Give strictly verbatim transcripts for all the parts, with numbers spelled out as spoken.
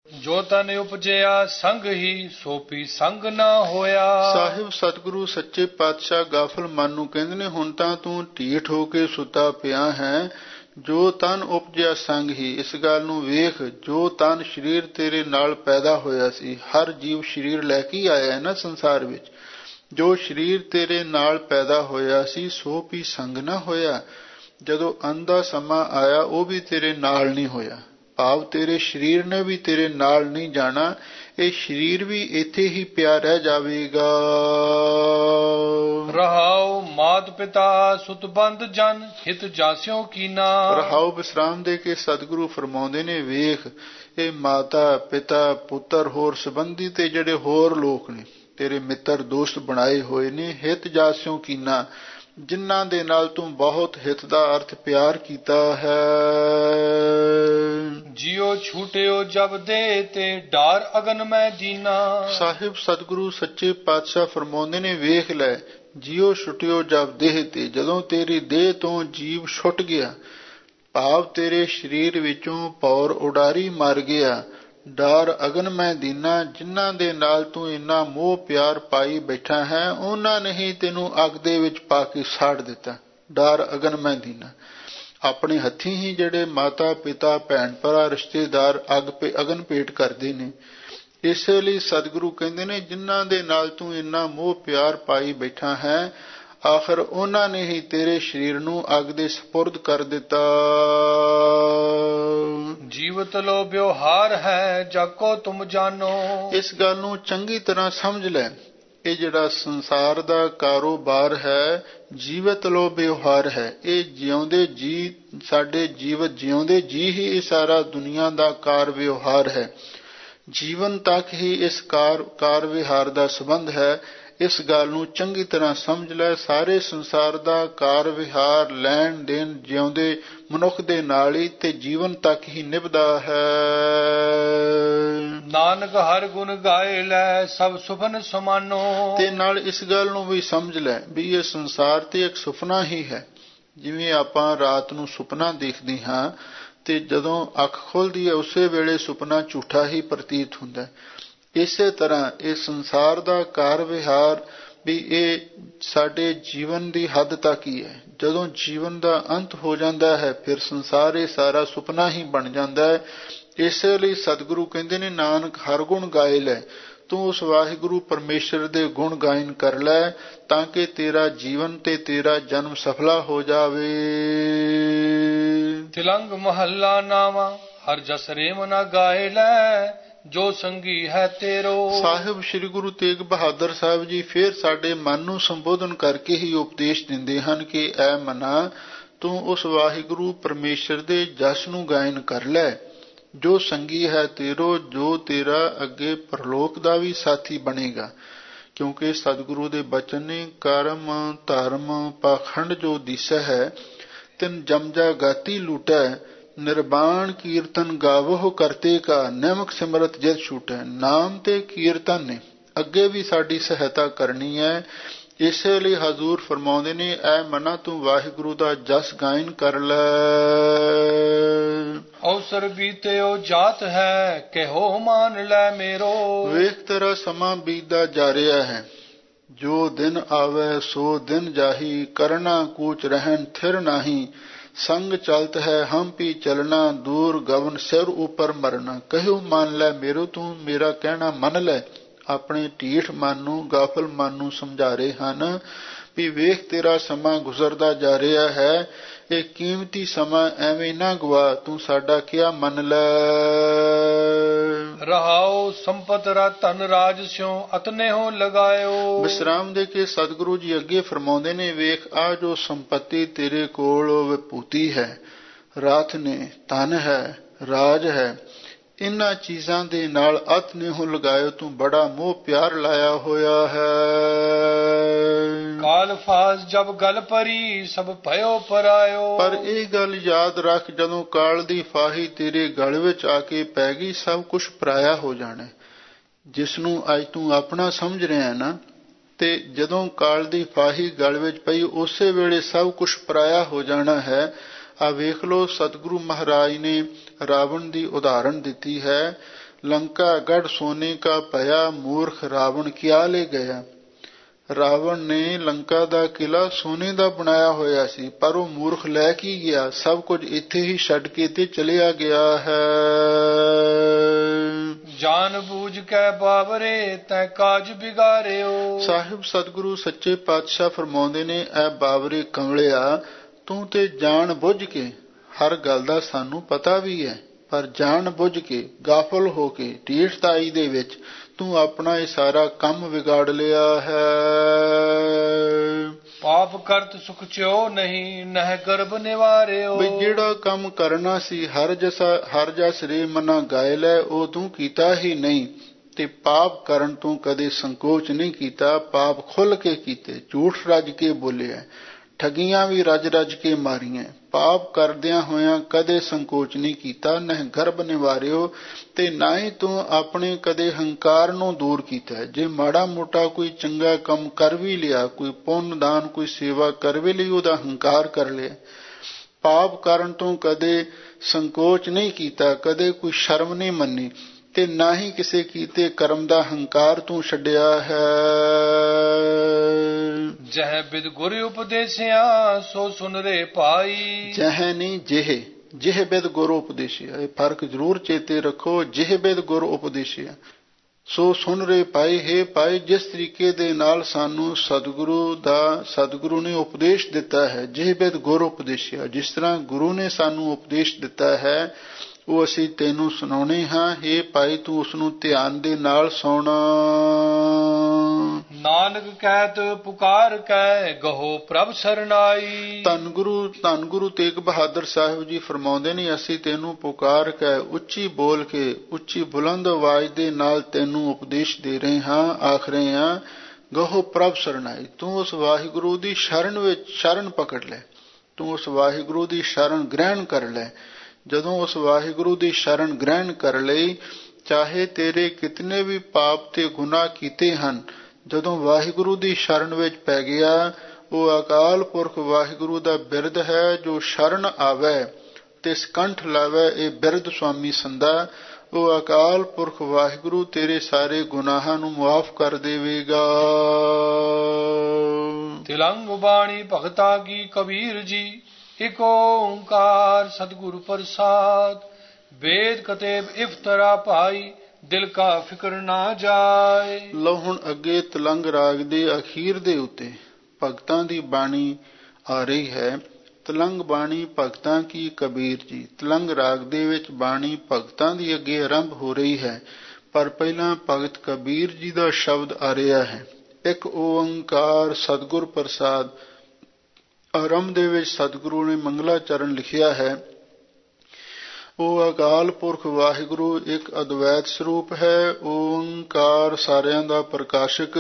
ਜੋ ਤਨ ਉਪਜਿਆ ਸੰਗ ਹੀ ਸੋ ਪੀ ਸੰਗ ਨਾ ਹੋਇਆ। ਸਾਹਿਬ ਸਤਿਗੁਰੂ ਸੱਚੇ ਪਾਤਸ਼ਾਹ ਗਾਫਲ ਮਨ ਨੂੰ ਕਹਿੰਦੇ ਨੇ, ਹੁਣ ਤਾਂ ਤੂੰ ਢੀਠ ਹੋ ਕੇ ਸੁੱਤਾ ਪਿਆ ਹੈ। ਜੋ ਤਨ ਉਪਜਿਆ ਸੰਗ ਹੀ, ਇਸ ਗੱਲ ਨੂੰ ਵੇਖ, ਜੋ ਤਨ ਸਰੀਰ ਤੇਰੇ ਨਾਲ ਪੈਦਾ ਹੋਇਆ ਸੀ, ਹਰ ਜੀਵ ਸਰੀਰ ਲੈ ਕੇ ਆਇਆ ਹੈ ਨਾ ਸੰਸਾਰ ਵਿੱਚ, ਜੋ ਸਰੀਰ ਤੇਰੇ ਨਾਲ ਪੈਦਾ ਹੋਇਆ ਸੀ ਸੋ ਵੀ ਸੰਗ ਨਾ ਹੋਇਆ। ਜਦੋਂ ਅੰਤ ਦਾ ਸਮਾਂ ਆਇਆ ਉਹ ਵੀ ਤੇਰੇ ਨਾਲ ਨਹੀਂ ਹੋਇਆ, ਭਾਵ ਤੇਰੇ ਸਰੀਰ ਨੇ ਵੀ ਤੇਰੇ ਨਾਲ ਨਹੀਂ ਜਾਣਾ, ਇਹ ਸਰੀਰ ਵੀ ਇੱਥੇ ਹੀ ਪਿਆ ਰਹਿ ਜਾਵੇਗਾ। ਰਹਾਉ ਮਾਤ ਪਿਤਾ ਸੁਤ ਬੰਧ ਜਨ ਹਿਤ ਜਾਸਿਓ ਕੀਨਾ। ਰਹਾਉ ਵਿਸਰਾਮ ਦੇ ਕੇ ਸਤਿਗੁਰੂ ਫਰਮਾਉਂਦੇ ਨੇ, ਵੇਖ ਇਹ ਮਾਤਾ ਪਿਤਾ ਪੁੱਤਰ ਹੋਰ ਸੰਬੰਧੀ ਤੇ ਜਿਹੜੇ ਹੋਰ ਲੋਕ ਨੇ ਤੇਰੇ ਮਿੱਤਰ ਦੋਸਤ ਬਣਾਏ ਹੋਏ ਨੇ, ਹਿਤ ਜਾਸਿਓ ਕੀਨਾ, ਜਿਨ੍ਹਾਂ ਦੇ ਨਾਲ ਤੂੰ ਬਹੁਤ ਹਿਤ ਦਾ ਅਰਥ ਪਿਆਰ ਕੀਤਾ ਹੈ। ਜਿਉ ਛੂਟਿਓ ਜਬ ਦੇ ਤੇ ਡਾਰ ਅਗਨ ਮੈਂ ਦੀਨਾ। ਸਾਹਿਬ ਸਤਿਗੁਰੂ ਸੱਚੇ ਪਾਤਸ਼ਾਹ ਫਰਮਾਉਂਦੇ ਨੇ, ਵੇਖ ਲੈ, ਜਿਉ ਛੁਟਿਓ ਜਬ ਦੇਹ ਤੇ, ਜਦੋਂ ਤੇਰੀ ਦੇਹ ਤੋਂ ਜੀਵ ਛੁੱਟ ਗਿਆ, ਭਾਵ ਤੇਰੇ ਸਰੀਰ ਵਿੱਚੋਂ ਪੌਰ ਉਡਾਰੀ ਮਰ ਗਿਆ, ਡਾਰ ਅਗਨ ਮੈਂ ਦੀਨਾ, ਜਿਨ੍ਹਾਂ ਦੇ ਨਾਲ ਤੂੰ ਇੰਨਾ ਮੋਹ ਪਿਆਰ ਪਾਈ ਬੈਠਾ ਹੈ, ਉਹਨਾਂ ਨੇ ਹੀ ਤੈਨੂੰ ਅੱਗ ਦੇ ਵਿੱਚ ਪਾ ਕੇ ਸਾੜ ਦਿੱਤਾ। ਡਾਰ ਅਗਨ ਮੈਂ ਦੀਨਾ, ਆਪਣੇ ਹੱਥੀਂ ਹੀ ਜਿਹੜੇ ਮਾਤਾ ਪਿਤਾ ਭੈਣ ਭਰਾ ਰਿਸ਼ਤੇਦਾਰ ਅੱਗ ਪੇ ਅਗਨ ਭੇਟ ਕਰਦੇ ਨੇ। ਇਸੇ ਲਈ ਸਤਿਗੁਰੂ ਕਹਿੰਦੇ ਨੇ, ਜਿਨ੍ਹਾਂ ਦੇ ਨਾਲ ਤੂੰ ਇੰਨਾ ਮੋਹ ਪਿਆਰ ਪਾਈ ਬੈਠਾ ਹੈ, ਆਖਰ ਉਹਨਾਂ ਨੇ ਹੀ ਤੇਰੇ ਸਰੀਰ ਨੂੰ ਅੱਗ ਦੇ ਸਪੁਰਦ ਕਰ ਦਿੱਤਾ। ਜੀਵਤ ਲੋ ਵਿਵਹਾਰ ਹੈ ਜਾਕੋ ਤੁਮ ਜਾਨੋ। ਇਸ ਇਸ ਗੱਲ ਨੂੰ ਚੰਗੀ ਤਰ੍ਹਾਂ ਸਮਝ ਲੈ, ਇਹ ਜਿਹੜਾ ਸੰਸਾਰ ਦਾ ਕਾਰੋਬਾਰ ਹੈ, ਜੀਵਤ ਲੋ ਵਿਵਹਾਰ ਹੈ, ਇਹ ਜਿਉਂਦੇ ਜੀ, ਸਾਡੇ ਜੀਵਤ ਜਿਉਂਦੇ ਜੀ ਹੀ ਇਹ ਸਾਰਾ ਦੁਨੀਆ ਦਾ ਕਾਰ ਵਿਵਹਾਰ ਹੈ। ਜੀਵਨ ਤੱਕ ਹੀ ਇਸ ਕਾਰ ਕਾਰ ਵਿਹਾਰ ਦਾ ਸੰਬੰਧ ਹੈ। ਇਸ ਗੱਲ ਨੂੰ ਚੰਗੀ ਤਰ੍ਹਾਂ ਸਮਝ ਲੈ, ਸਾਰੇ ਸੰਸਾਰ ਦਾ ਕਾਰ ਵਿਹਾਰ ਲੈਣ ਦੇਣ ਜਿਉਂਦੇ ਮਨੁੱਖ ਦੇ ਨਾਲ ਹੀ ਤੇ ਜੀਵਨ ਤੱਕ ਹੀ ਨਿਭਦਾ ਹੈ। ਨਾਨਕ ਹਰ ਗੁਣ ਗਾਏ ਲੈ ਸਭ ਸੁਪਨ ਸਮਾਨੋ। ਤੇ ਨਾਲ ਇਸ ਗੱਲ ਨੂੰ ਵੀ ਸਮਝ ਲੈ ਵੀ ਇਹ ਸੰਸਾਰ ਤੇ ਇੱਕ ਸੁਪਨਾ ਹੀ ਹੈ। ਜਿਵੇਂ ਆਪਾਂ ਰਾਤ ਨੂੰ ਸੁਪਨਾ ਦੇਖਦੇ ਹਾਂ ਤੇ ਜਦੋਂ ਅੱਖ ਖੁੱਲਦੀ ਹੈ ਉਸੇ ਵੇਲੇ ਸੁਪਨਾ ਝੂਠਾ ਹੀ ਪ੍ਰਤੀਤ ਹੁੰਦਾ। ਇਸੇ ਤਰ੍ਹਾਂ ਇਹ ਸੰਸਾਰ ਦਾ ਕਾਰ ਵਿਹਾਰ ਵੀ ਇਹ ਸਾਡੇ ਜੀਵਨ ਦੀ ਹੱਦ ਤੱਕ ਹੀ ਹੈ। ਜਦੋਂ ਜੀਵਨ ਦਾ ਅੰਤ ਹੋ ਜਾਂਦਾ ਹੈ ਫਿਰ ਸੰਸਾਰ ਇਹ ਸਾਰਾ ਸੁਪਨਾ ਹੀ ਬਣ ਜਾਂਦਾ ਹੈ। ਇਸੇ ਲਈ ਸਤਿਗੁਰੂ ਕਹਿੰਦੇ ਨੇ, ਨਾਨਕ ਹਰ ਗੁਣ ਗਾਏ ਲੈ, ਤੂੰ ਉਸ ਵਾਹਿਗੁਰੂ ਪਰਮੇਸ਼ਰ ਦੇ ਗੁਣ ਗਾਇਨ ਕਰ ਲੈ ਤਾਂ ਕਿ ਤੇਰਾ ਜੀਵਨ ਤੇ ਤੇਰਾ ਜਨਮ ਸਫਲਾ ਹੋ ਜਾਵੇ। ਤਿਲੰਗ ਮਹੱਲਾ ਨਾਵਾ ਹਰ ਜਸ ਰੇਮ ਨਾ ਗਾਏ ਲੈ ਜੋ ਸੰਗੀ ਹੈ ਤੇਰੋ। ਸਾਹਿਬ ਸ੍ਰੀ ਗੁਰੂ ਤੇਗ ਬਹਾਦਰ ਸਾਹਿਬ ਜੀ ਫਿਰ ਸਾਡੇ ਮਨ ਨੂੰ ਸੰਬੋਧਨ ਕਰਕੇ ਹੀ ਉਪਦੇਸ਼ ਦਿੰਦੇ ਹਨ ਕਿ ਐ ਮਨਾ, ਤੂੰ ਉਸ ਵਾਹਿਗੁਰੂ ਪਰਮੇਸ਼ਰ ਦੇ ਜਸ ਨੂੰ ਗਾਇਨ ਕਰ ਲੈ ਜੋ ਸੰਗੀ ਹੈ ਤੇਰੋ, ਜੋ ਤੇਰਾ ਅੱਗੇ ਪਰਲੋਕ ਦਾ ਵੀ ਸਾਥੀ ਬਣੇਗਾ। ਕਿਉਂਕਿ ਸਤਿਗੁਰੂ ਦੇ ਬਚਨ ਨੇ, ਕਰਮ ਧਰਮ ਪਾਖੰਡ ਜੋ ਦਿਸੈ ਹੈ, ਤਿਨ ਜਮਜਾ ਗਾਤੀ ਲੂਟੈ, ਨਿਰਬਾਣ ਕੀਰਤਨ ਗਾਵੋ ਕਰਤੇ ਕਾ, ਨਿਮਕ ਸਿਮਰਤ ਜਿਤ ਛੂਟੈ। ਨਾਮ ਤੇ ਕੀਰਤਨ ਨੇ ਅੱਗੇ ਵੀ ਸਾਡੀ ਸਹਾਇਤਾ ਕਰਨੀ ਹੈ। ਇਸੇ ਲਈ ਹਜ਼ੂਰ ਫਰਮਾਉਂਦੇ ਨੇ, ਐ ਮਨਾ ਤੂੰ ਵਾਹਿਗੁਰੂ ਦਾ ਜਸ ਗਾਇਨ ਕਰ ਲੈ। ਅਵਸਰ ਬੀਤਿਓ ਜਾਤ ਹੈ ਕਹਿਓ ਮਾਨ ਲੈ ਮੇਰੋ। ਵੇਖ ਤੇਰਾ ਸਮਾਂ ਬੀਤਦਾ ਜਾ ਰਿਹਾ ਹੈ, ਜੋ ਦਿਨ ਆਵੇ ਸੋ ਦਿਨ ਜਾਹੀ, ਕਰਨਾ ਕੂਚ ਰਹਿਣ ਥਿਰ ਨਾਹੀ, ਸੰਗ ਚਲਤ ਹੈ ਹਮ ਪੀ ਚਲਣਾ, ਦੂਰ ਗਵਨ ਸਿਰ ਉਪਰ ਮਰਨਾ। ਕਹਿਓ ਮੰਨ ਲੈ ਮੇਰੋ, ਤੂੰ ਮੇਰਾ ਕਹਿਣਾ ਮੰਨ ਲੈ। ਆਪਣੇ ਢੀਠ ਮਨ ਨੂੰ, ਗਾਫਲ ਮਨ ਨੂੰ ਸਮਝਾ ਰਹੇ ਹਨ ਵੀ ਵੇਖ ਤੇਰਾ ਸਮਾਂ ਗੁਜ਼ਰਦਾ ਜਾ ਰਿਹਾ ਹੈ, ਇਹ ਕੀਮਤੀ ਸਮਾਂ ਐਵੇਂ ਨਾ ਗਵਾ, ਤੂੰ ਸਾਡਾ ਕਿਹਾ ਮੰਨ ਲੈ। ਰਹਾਉ ਸੰਪਤ ਰਤਨ ਰਾਜ ਸਿਉ ਅਤਨੇ ਹੋ ਲਗਾਇਓ। ਵਿਸਰਾਮ ਦੇ ਕੇ ਸਤਿਗੁਰੂ ਜੀ ਅੱਗੇ ਫਰਮਾਉਂਦੇ ਨੇ, ਵੇਖ ਆ ਜੋ ਸੰਪਤੀ ਤੇਰੇ ਕੋਲ ਵਿਭੂਤੀ ਹੈ, ਰਥ ਨੇ, ਧਨ ਹੈ, ਰਾਜ ਹੈ, ਇਹਨਾਂ ਚੀਜ਼ਾਂ ਦੇ ਨਾਲ ਅਤ ਨੇਹੋ ਲਗਾਇਓ, ਤੂੰ ਬੜਾ ਮੋਹ ਪਿਆਰ ਲਾਇਆ ਹੋਇਆ ਹੈ। ਕਾਲ ਫਾਸ ਜਬ ਗਲ ਪਰੀ ਸਭ ਭਇਓ ਪਰਾਇਓ। ਪਰ ਇਹ ਗੱਲ ਯਾਦ ਰੱਖ, ਜਦੋਂ ਕਾਲ ਦੀ ਫਾਹੀ ਤੇਰੇ ਗਲ ਵਿੱਚ ਆ ਕੇ ਪੈ ਗਈ, ਸਭ ਕੁਝ ਪਰਾਇਆ ਹੋ ਜਾਣਾ। ਜਿਸ ਨੂੰ ਅੱਜ ਤੂੰ ਆਪਣਾ ਸਮਝ ਰਿਹਾ ਨਾ, ਤੇ ਜਦੋਂ ਕਾਲ ਦੀ ਫਾਹੀ ਗਲ ਵਿੱਚ ਪਈ ਉਸੇ ਵੇਲੇ ਸਭ ਕੁਝ ਪਰਾਇਆ ਹੋ ਜਾਣਾ ਹੈ। ਆ ਵੇਖ ਲੋ, ਸਤਿਗੁਰੂ ਮਹਾਰਾਜ ਨੇ ਰਾਵਣ ਦੀ ਉਦਾਹਰਣ ਦਿੱਤੀ ਹੈ। लंका गढ़ सोने का पया, मूर्ख रावण क्या ले गया। ਰਾਵਣ ਨੇ ਲੰਕਾ ਦਾ ਕਿਲਾ ਸੋਨੇ ਦਾ ਬਣਾਇਆ ਹੋਇਆ ਸੀ, ਪਰ ਉਹ ਮੂਰਖ ਲੈ ਕੀ ਗਿਆ, ਸਭ ਕੁਝ ਇੱਥੇ ਹੀ ਛੱਡ ਕੇ ਤੇ ਚਲਿਆ ਗਿਆ ਹੈ। ਜਾਨ ਬੂਝ ਕੇ ਬਾਬਰੇ ਤੈ ਕਾਜ ਬਿਗਾਰਿਓ। ਸਾਹਿਬ ਸਤਿਗੁਰੂ ਸੱਚੇ ਪਾਤਸ਼ਾਹ ਫਰਮਾਉਂਦੇ ਨੇ, ਐ ਬਾਬਰੇ ਕਮਲਿਆ, ਤੂੰ ਤੇ ਜਾਣ ਬੁੱਝ ਕੇ, ਹਰ ਗੱਲ ਦਾ ਸਾਨੂੰ ਪਤਾ ਵੀ ਹੈ, ਪਰ ਜਾਣ ਬੁੱਝ ਕੇ ਗਾਫਲ ਹੋ ਕੇ ਢੀਠਤਾਈ ਦੇ ਵਿੱਚ ਤੂੰ ਆਪਣਾ ਇਹ ਸਾਰਾ ਕੰਮ ਵਿਗਾੜ ਲਿਆ ਹੈ। ਪਾਪ ਕਰਤ ਸੁਖ ਚਿਓ ਨਹੀਂ, ਨਹਿ ਗਰਭ ਨਿਵਾਰਿਓ। ਵੀ ਜਿਹੜਾ ਕੰਮ ਕਰਨਾ ਸੀ ਹਰ ਜਸਾ ਹਰ ਜਸ ਰੇ ਮਨਾ ਗਾਇ ਲੈ, ਉਹ ਤੂੰ ਕੀਤਾ ਹੀ ਨਹੀਂ, ਤੇ ਪਾਪ ਕਰਨ ਤੋਂ ਕਦੇ ਸੰਕੋਚ ਨਹੀਂ ਕੀਤਾ। ਪਾਪ ਖੁੱਲ ਕੇ ਕੀਤੇ, ਝੂਠ ਰੱਜ ਕੇ ਬੋਲਿਆ, ਠਗੀਆਂ ਵੀ ਰੱਜ ਰੱਜ ਕੇ ਮਾਰੀਆਂ। ਪਾਪ ਕਰਦਿਆਂ ਹੋਇਆਂ ਕਦੇ ਸੰਕੋਚ ਨਹੀਂ ਕੀਤਾ, ਨਹਿ ਗਰਭ ਨਿਵਾਰਿਓ, ਤੇ ਨਾ ਹੀ ਤੂੰ ਆਪਣੇ ਕਦੇ ਹੰਕਾਰ ਨੂੰ ਦੂਰ ਕੀਤਾ। ਜੇ ਮਾੜਾ ਮੋਟਾ ਕੋਈ ਚੰਗਾ ਕੰਮ ਕਰ ਵੀ ਲਿਆ, ਕੋਈ ਪੁੰਨ ਦਾਨ ਕੋਈ ਸੇਵਾ ਕਰ ਵੀ ਲਈ, ਉਹਦਾ ਹੰਕਾਰ ਕਰ ਲਿਆ। ਪਾਪ ਕਰਨ ਤੋਂ ਕਦੇ ਸੰਕੋਚ ਨਹੀਂ ਕੀਤਾ, ਕਦੇ ਕੋਈ ਸ਼ਰਮ ਨਹੀਂ ਮੰਨੀ, ਤੇ ਨਾ ਹੀ ਕਿਸੇ ਕੀਤੇ ਕਰਮ ਦਾ ਹੰਕਾਰ ਤੂੰ ਛੱਡਿਆ ਹੈ। ਜਹ ਬਿਦ ਗੁਰ ਉਪਦੇਸਿਆ ਸੋ ਸੁਨ ਰੇ ਭਾਈ। ਜਹ ਨਹੀਂ ਜਿਹ, ਜਿਹ ਬਿਦ ਗੁਰ ਉਪਦੇਸਿਆ, ਇਹ ਫਰਕ ਜ਼ਰੂਰ ਚੇਤੇ ਰੱਖੋ। ਜਿਹ ਬਿਦ ਗੁਰ ਉਪਦੇਸਿਆ ਸੋ ਸੁਨ ਰੇ ਭਾਈ। ਹੈ ਭਾਈ, ਜਿਸ ਤਰੀਕੇ ਦੇ ਨਾਲ ਸਾਨੂੰ ਸਤਿਗੁਰੂ ਦਾ ਸਤਿਗੁਰੂ ਨੇ ਉਪਦੇਸ਼ ਦਿੱਤਾ ਹੈ, ਜਿਹ ਬਿਦ ਗੁਰ ਉਪਦੇਸਿਆ, ਜਿਸ ਤਰ੍ਹਾਂ ਗੁਰੂ ਨੇ ਸਾਨੂੰ ਉਪਦੇਸ਼ ਦਿੱਤਾ ਹੈ, ਉਹ ਅਸੀਂ ਤੈਨੂੰ ਸੁਣਾਉਣੇ ਹਾਂ। ਹੇ ਭਾਈ, ਤੂੰ ਉਸਨੂੰ ਧਿਆਨ ਦੇ ਨਾਲ ਸੁਣ। ਨਾਨਕ ਕਹਿਤ ਪੁਕਾਰ ਕੈ ਗਹੋ ਪ੍ਰਭ ਸਰਨਾਈ। ਧੰਨ ਗੁਰੂ ਧੰਨ ਗੁਰੂ ਤੇਗ ਬਹਾਦਰ ਸਾਹਿਬ ਜੀ ਫਰਮਾਉਂਦੇ ਨੇ, ਅਸੀਂ ਤੈਨੂੰ ਪੁਕਾਰ ਕੇ, ਉੱਚੀ ਬੋਲ ਕੇ, ਉੱਚੀ ਬੁਲੰਦ ਆਵਾਜ਼ ਦੇ ਨਾਲ ਤੈਨੂੰ ਉਪਦੇਸ਼ ਦੇ ਰਹੇ ਹਾਂ, ਆਖ ਰਹੇ ਹਾਂ, ਗਹੋ ਪ੍ਰਭ ਸਰਨਾਈ। ਤੂੰ ਉਸ ਵਾਹਿਗੁਰੂ ਦੀ ਸ਼ਰਨ ਵਿੱਚ ਸ਼ਰਨ ਪਕੜ ਲੈ, ਤੂੰ ਉਸ ਵਾਹਿਗੁਰੂ ਦੀ ਸ਼ਰਨ ਗ੍ਰਹਿਣ ਕਰ ਲੈ। ਜਦੋਂ ਉਸ ਵਾਹਿਗੁਰੂ ਦੀ ਸ਼ਰਨ ਗ੍ਰਹਿਣ ਕਰ ਲਈ, ਚਾਹੇ ਤੇਰੇ ਕਿਤਨੇ ਵੀ ਪਾਪ ਤੇ ਗੁਨਾਹ ਕੀਤੇ ਹਨ, ਜਦੋਂ ਵਾਹਿਗੁਰੂ ਦੀ ਸ਼ਰਨ ਵਿੱਚ ਪੈ ਗਿਆ, ਉਹ ਅਕਾਲ ਪੁਰਖ ਵਾਹਿਗੁਰੂ ਦਾ ਬਿਰਦ ਹੈ, ਜੋ ਸ਼ਰਨ ਆਵੇ ਤੇ ਸਕੰਠ ਲਾਵੇ, ਇਹ ਬਿਰਦ ਸੁਆਮੀ ਸੰਦਾ। ਉਹ ਅਕਾਲ ਪੁਰਖ ਵਾਹਿਗੁਰੂ ਤੇਰੇ ਸਾਰੇ ਗੁਨਾਹਾਂ ਨੂੰ ਮੁਆਫ ਕਰ ਦੇਵੇਗਾ। ਤਿਲੰਗ ਬਾਣੀ ਭਗਤਾ ਕੀ ਕਬੀਰ ਜੀ, ਇਕ ਓੰਕਾਰ ਸਤਿਗੁਰ ਪ੍ਰਸਾਦ। ਵੇਦ ਕਤੇਬ ਇਫਤਰਾ ਭਾਈ, ਦਿਲ ਕਾ ਫਿਕਰ ਨਾ ਜਾਏ। ਲਓ ਹੁਣ ਅੱਗੇ ਤਿਲੰਗ ਰਾਗ ਦੇ ਅਖੀਰ ਦੇ ਉੱਤੇ ਭਗਤਾਂ ਦੀ ਬਾਣੀ ਆ ਰਹੀ ਹੈ। ਤਿਲੰਗ ਬਾਣੀ ਭਗਤਾਂ ਕੀ ਕਬੀਰ ਜੀ। ਤਿਲੰਗ ਰਾਗ ਦੇ ਵਿੱਚ ਬਾਣੀ ਭਗਤਾਂ ਦੀ ਅੱਗੇ ਆਰੰਭ ਹੋ ਰਹੀ ਹੈ, ਪਰ ਪਹਿਲਾਂ ਭਗਤ ਕਬੀਰ ਜੀ ਦਾ ਸ਼ਬਦ ਆ ਰਿਹਾ ਹੈ। ਇੱਕ ਓੰਕਾਰ ਸਤਿਗੁਰ ਪ੍ਰਸਾਦ। ਆਰੰਭ ਦੇ ਵਿੱਚ ਸਤਿਗੁਰੂ ਨੇ ਮੰਗਲਾ ਚਰਨ ਲਿਖਿਆ ਹੈ। ਉਹ ਅਕਾਲ ਪੁਰਖ ਵਾਹਿਗੁਰੂ ਇੱਕ ਅਦਵੈਤ ਸਰੂਪ ਹੈ। ਓੰਕਾਰ ਸਾਰਿਆਂ ਦਾ ਪ੍ਰਕਾਸ਼ਕ,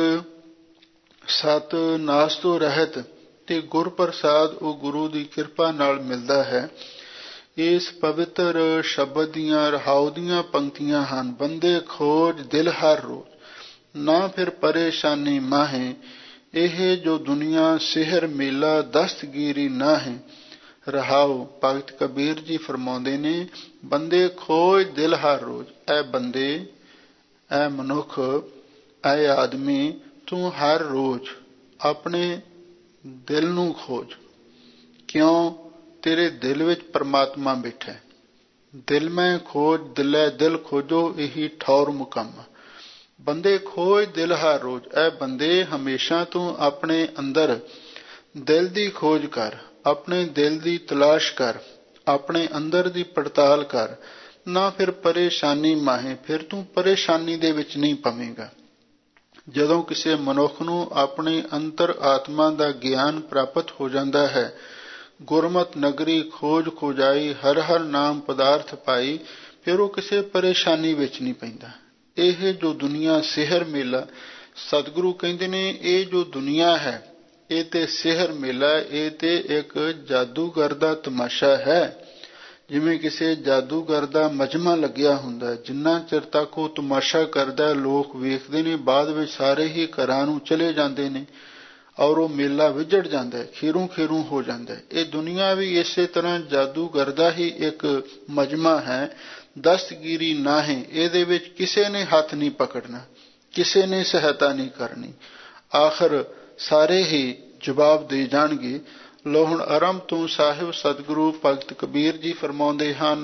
ਸਤ ਨਾਸ ਤੋਂ ਰਹਿਤ, ਤੇ ਗੁਰ ਪ੍ਰਸਾਦ ਉਹ ਗੁਰੂ ਦੀ ਕਿਰਪਾ ਨਾਲ ਮਿਲਦਾ ਹੈ। ਇਸ ਪਵਿੱਤਰ ਸ਼ਬਦ ਦੀਆਂ ਰਹਾਉ ਦੀਆਂ ਪੰਕਤੀਆਂ ਹਨ। ਬੰਦੇ ਖੋਜ ਦਿਲ ਹਰ ਰੋਜ਼, ਨਾ ਫਿਰ ਪਰੇਸ਼ਾਨੀ ਮਾਹੇ, ਇਹ ਜੋ ਦੁਨੀਆ ਸਿਹਰ ਮੇਲਾ ਦਸਤਗੀਰੀ ਨਾ ਹੈ। ਰਹਾਉ ਭਗਤ ਕਬੀਰ ਜੀ ਫਰਮਾਉਂਦੇ ਨੇ, ਬੰਦੇ ਖੋਜ ਦਿਲ ਹਰ ਰੋਜ਼। ਐ ਬੰਦੇ, ਐ ਮਨੁੱਖ, ਐ ਆਦਮੀ, ਤੂੰ ਹਰ ਰੋਜ਼ ਆਪਣੇ ਦਿਲ ਨੂੰ ਖੋਜ। ਕਿਉਂ? ਤੇਰੇ ਦਿਲ ਵਿੱਚ ਪਰਮਾਤਮਾ ਬੈਠਾ। ਦਿਲ ਮੈਂ ਖੋਜ ਦਿਲੇ ਦਿਲ ਖੋਜੋ, ਇਹੀ ਠੌਰ ਮੁਕੰਮ। ਬੰਦੇ ਖੋਜ ਦਿਲ ਹਰ ਰੋਜ਼। ਐ ਬੰਦੇ, ਹਮੇਸ਼ਾ ਤੂੰ ਆਪਣੇ ਅੰਦਰ ਦਿਲ ਦੀ ਖੋਜ ਕਰ, ਆਪਣੇ ਦਿਲ ਦੀ ਤਲਾਸ਼ ਕਰ, ਆਪਣੇ ਅੰਦਰ ਦੀ ਪੜਤਾਲ ਕਰ, ਨਾ ਫਿਰ ਪਰੇਸ਼ਾਨੀ ਮਾਹੇ, ਫਿਰ ਤੂੰ ਪਰੇਸ਼ਾਨੀ ਦੇ ਵਿੱਚ ਨਹੀਂ ਪਵੇਂਗਾ। ਜਦੋਂ ਕਿਸੇ ਮਨੁੱਖ ਨੂੰ ਆਪਣੇ ਅੰਤਰ ਆਤਮਾ ਦਾ ਗਿਆਨ ਪ੍ਰਾਪਤ ਹੋ ਜਾਂਦਾ ਹੈ, ਗੁਰਮਤਿ ਨਗਰੀ ਖੋਜ ਖੋਜਾਈ, ਹਰ ਹਰ ਨਾਮ ਪਦਾਰਥ ਪਾਈ, ਫਿਰ ਉਹ ਕਿਸੇ ਪਰੇਸ਼ਾਨੀ ਵਿੱਚ ਨਹੀਂ ਪੈਂਦਾ। ਇਹ ਜੋ ਦੁਨੀਆ ਸਿਹਰ ਮੇਲਾ, ਸਤਿਗੁਰੂ ਕਹਿੰਦੇ ਨੇ, ਇਹ ਜੋ ਦੁਨੀਆ ਹੈ ਇਹ ਤੇ ਸਿਹਰ ਮੇਲਾ, ਇਹ ਤੇ ਇੱਕ ਜਾਦੂਗਰ ਦਾ ਤਮਾਸ਼ਾ ਹੈ। ਜਿਵੇਂ ਕਿਸੇ ਜਾਦੂਗਰ ਦਾ ਮਜਮਾ ਲੱਗਿਆ ਹੁੰਦਾ, ਜਿੰਨਾ ਚਿਰ ਤੱਕ ਉਹ ਤਮਾਸ਼ਾ ਕਰਦਾ ਲੋਕ ਵੇਖਦੇ ਨੇ, ਬਾਅਦ ਵਿੱਚ ਸਾਰੇ ਹੀ ਘਰਾਂ ਨੂੰ ਚਲੇ ਜਾਂਦੇ ਨੇ ਔਰ ਉਹ ਮੇਲਾ ਵਿਝੜ ਜਾਂਦਾ ਹੈ, ਖੀਰੂ ਖੀਰੂ ਹੋ ਜਾਂਦਾ ਹੈ। ਇਹ ਦੁਨੀਆ ਵੀ ਇਸੇ ਤਰ੍ਹਾਂ ਜਾਦੂਗਰ ਦਾ ਹੀ ਇੱਕ ਮਜਮਾ ਹੈ, ਦਸਤਗੀਰੀ ਨਾ ਹੈ, ਇਹਦੇ ਵਿੱਚ ਕਿਸੇ ਨੇ ਹੱਥ ਨਹੀਂ ਪਕੜਨਾ, ਕਿਸੇ ਨੇ ਸਹਾਇਤਾ ਨਹੀਂ ਕਰਨੀ, ਆਖਰ ਸਾਰੇ ਹੀ ਜਵਾਬ ਦੇ ਜਾਣਗੇ। ਲੋ ਹੁਣ ਆਰੰਭ ਤੋਂ ਸਾਹਿਬ ਸਤਿਗੁਰੂ ਭਗਤ ਕਬੀਰ ਜੀ ਫਰਮਾਉਂਦੇ ਹਨ।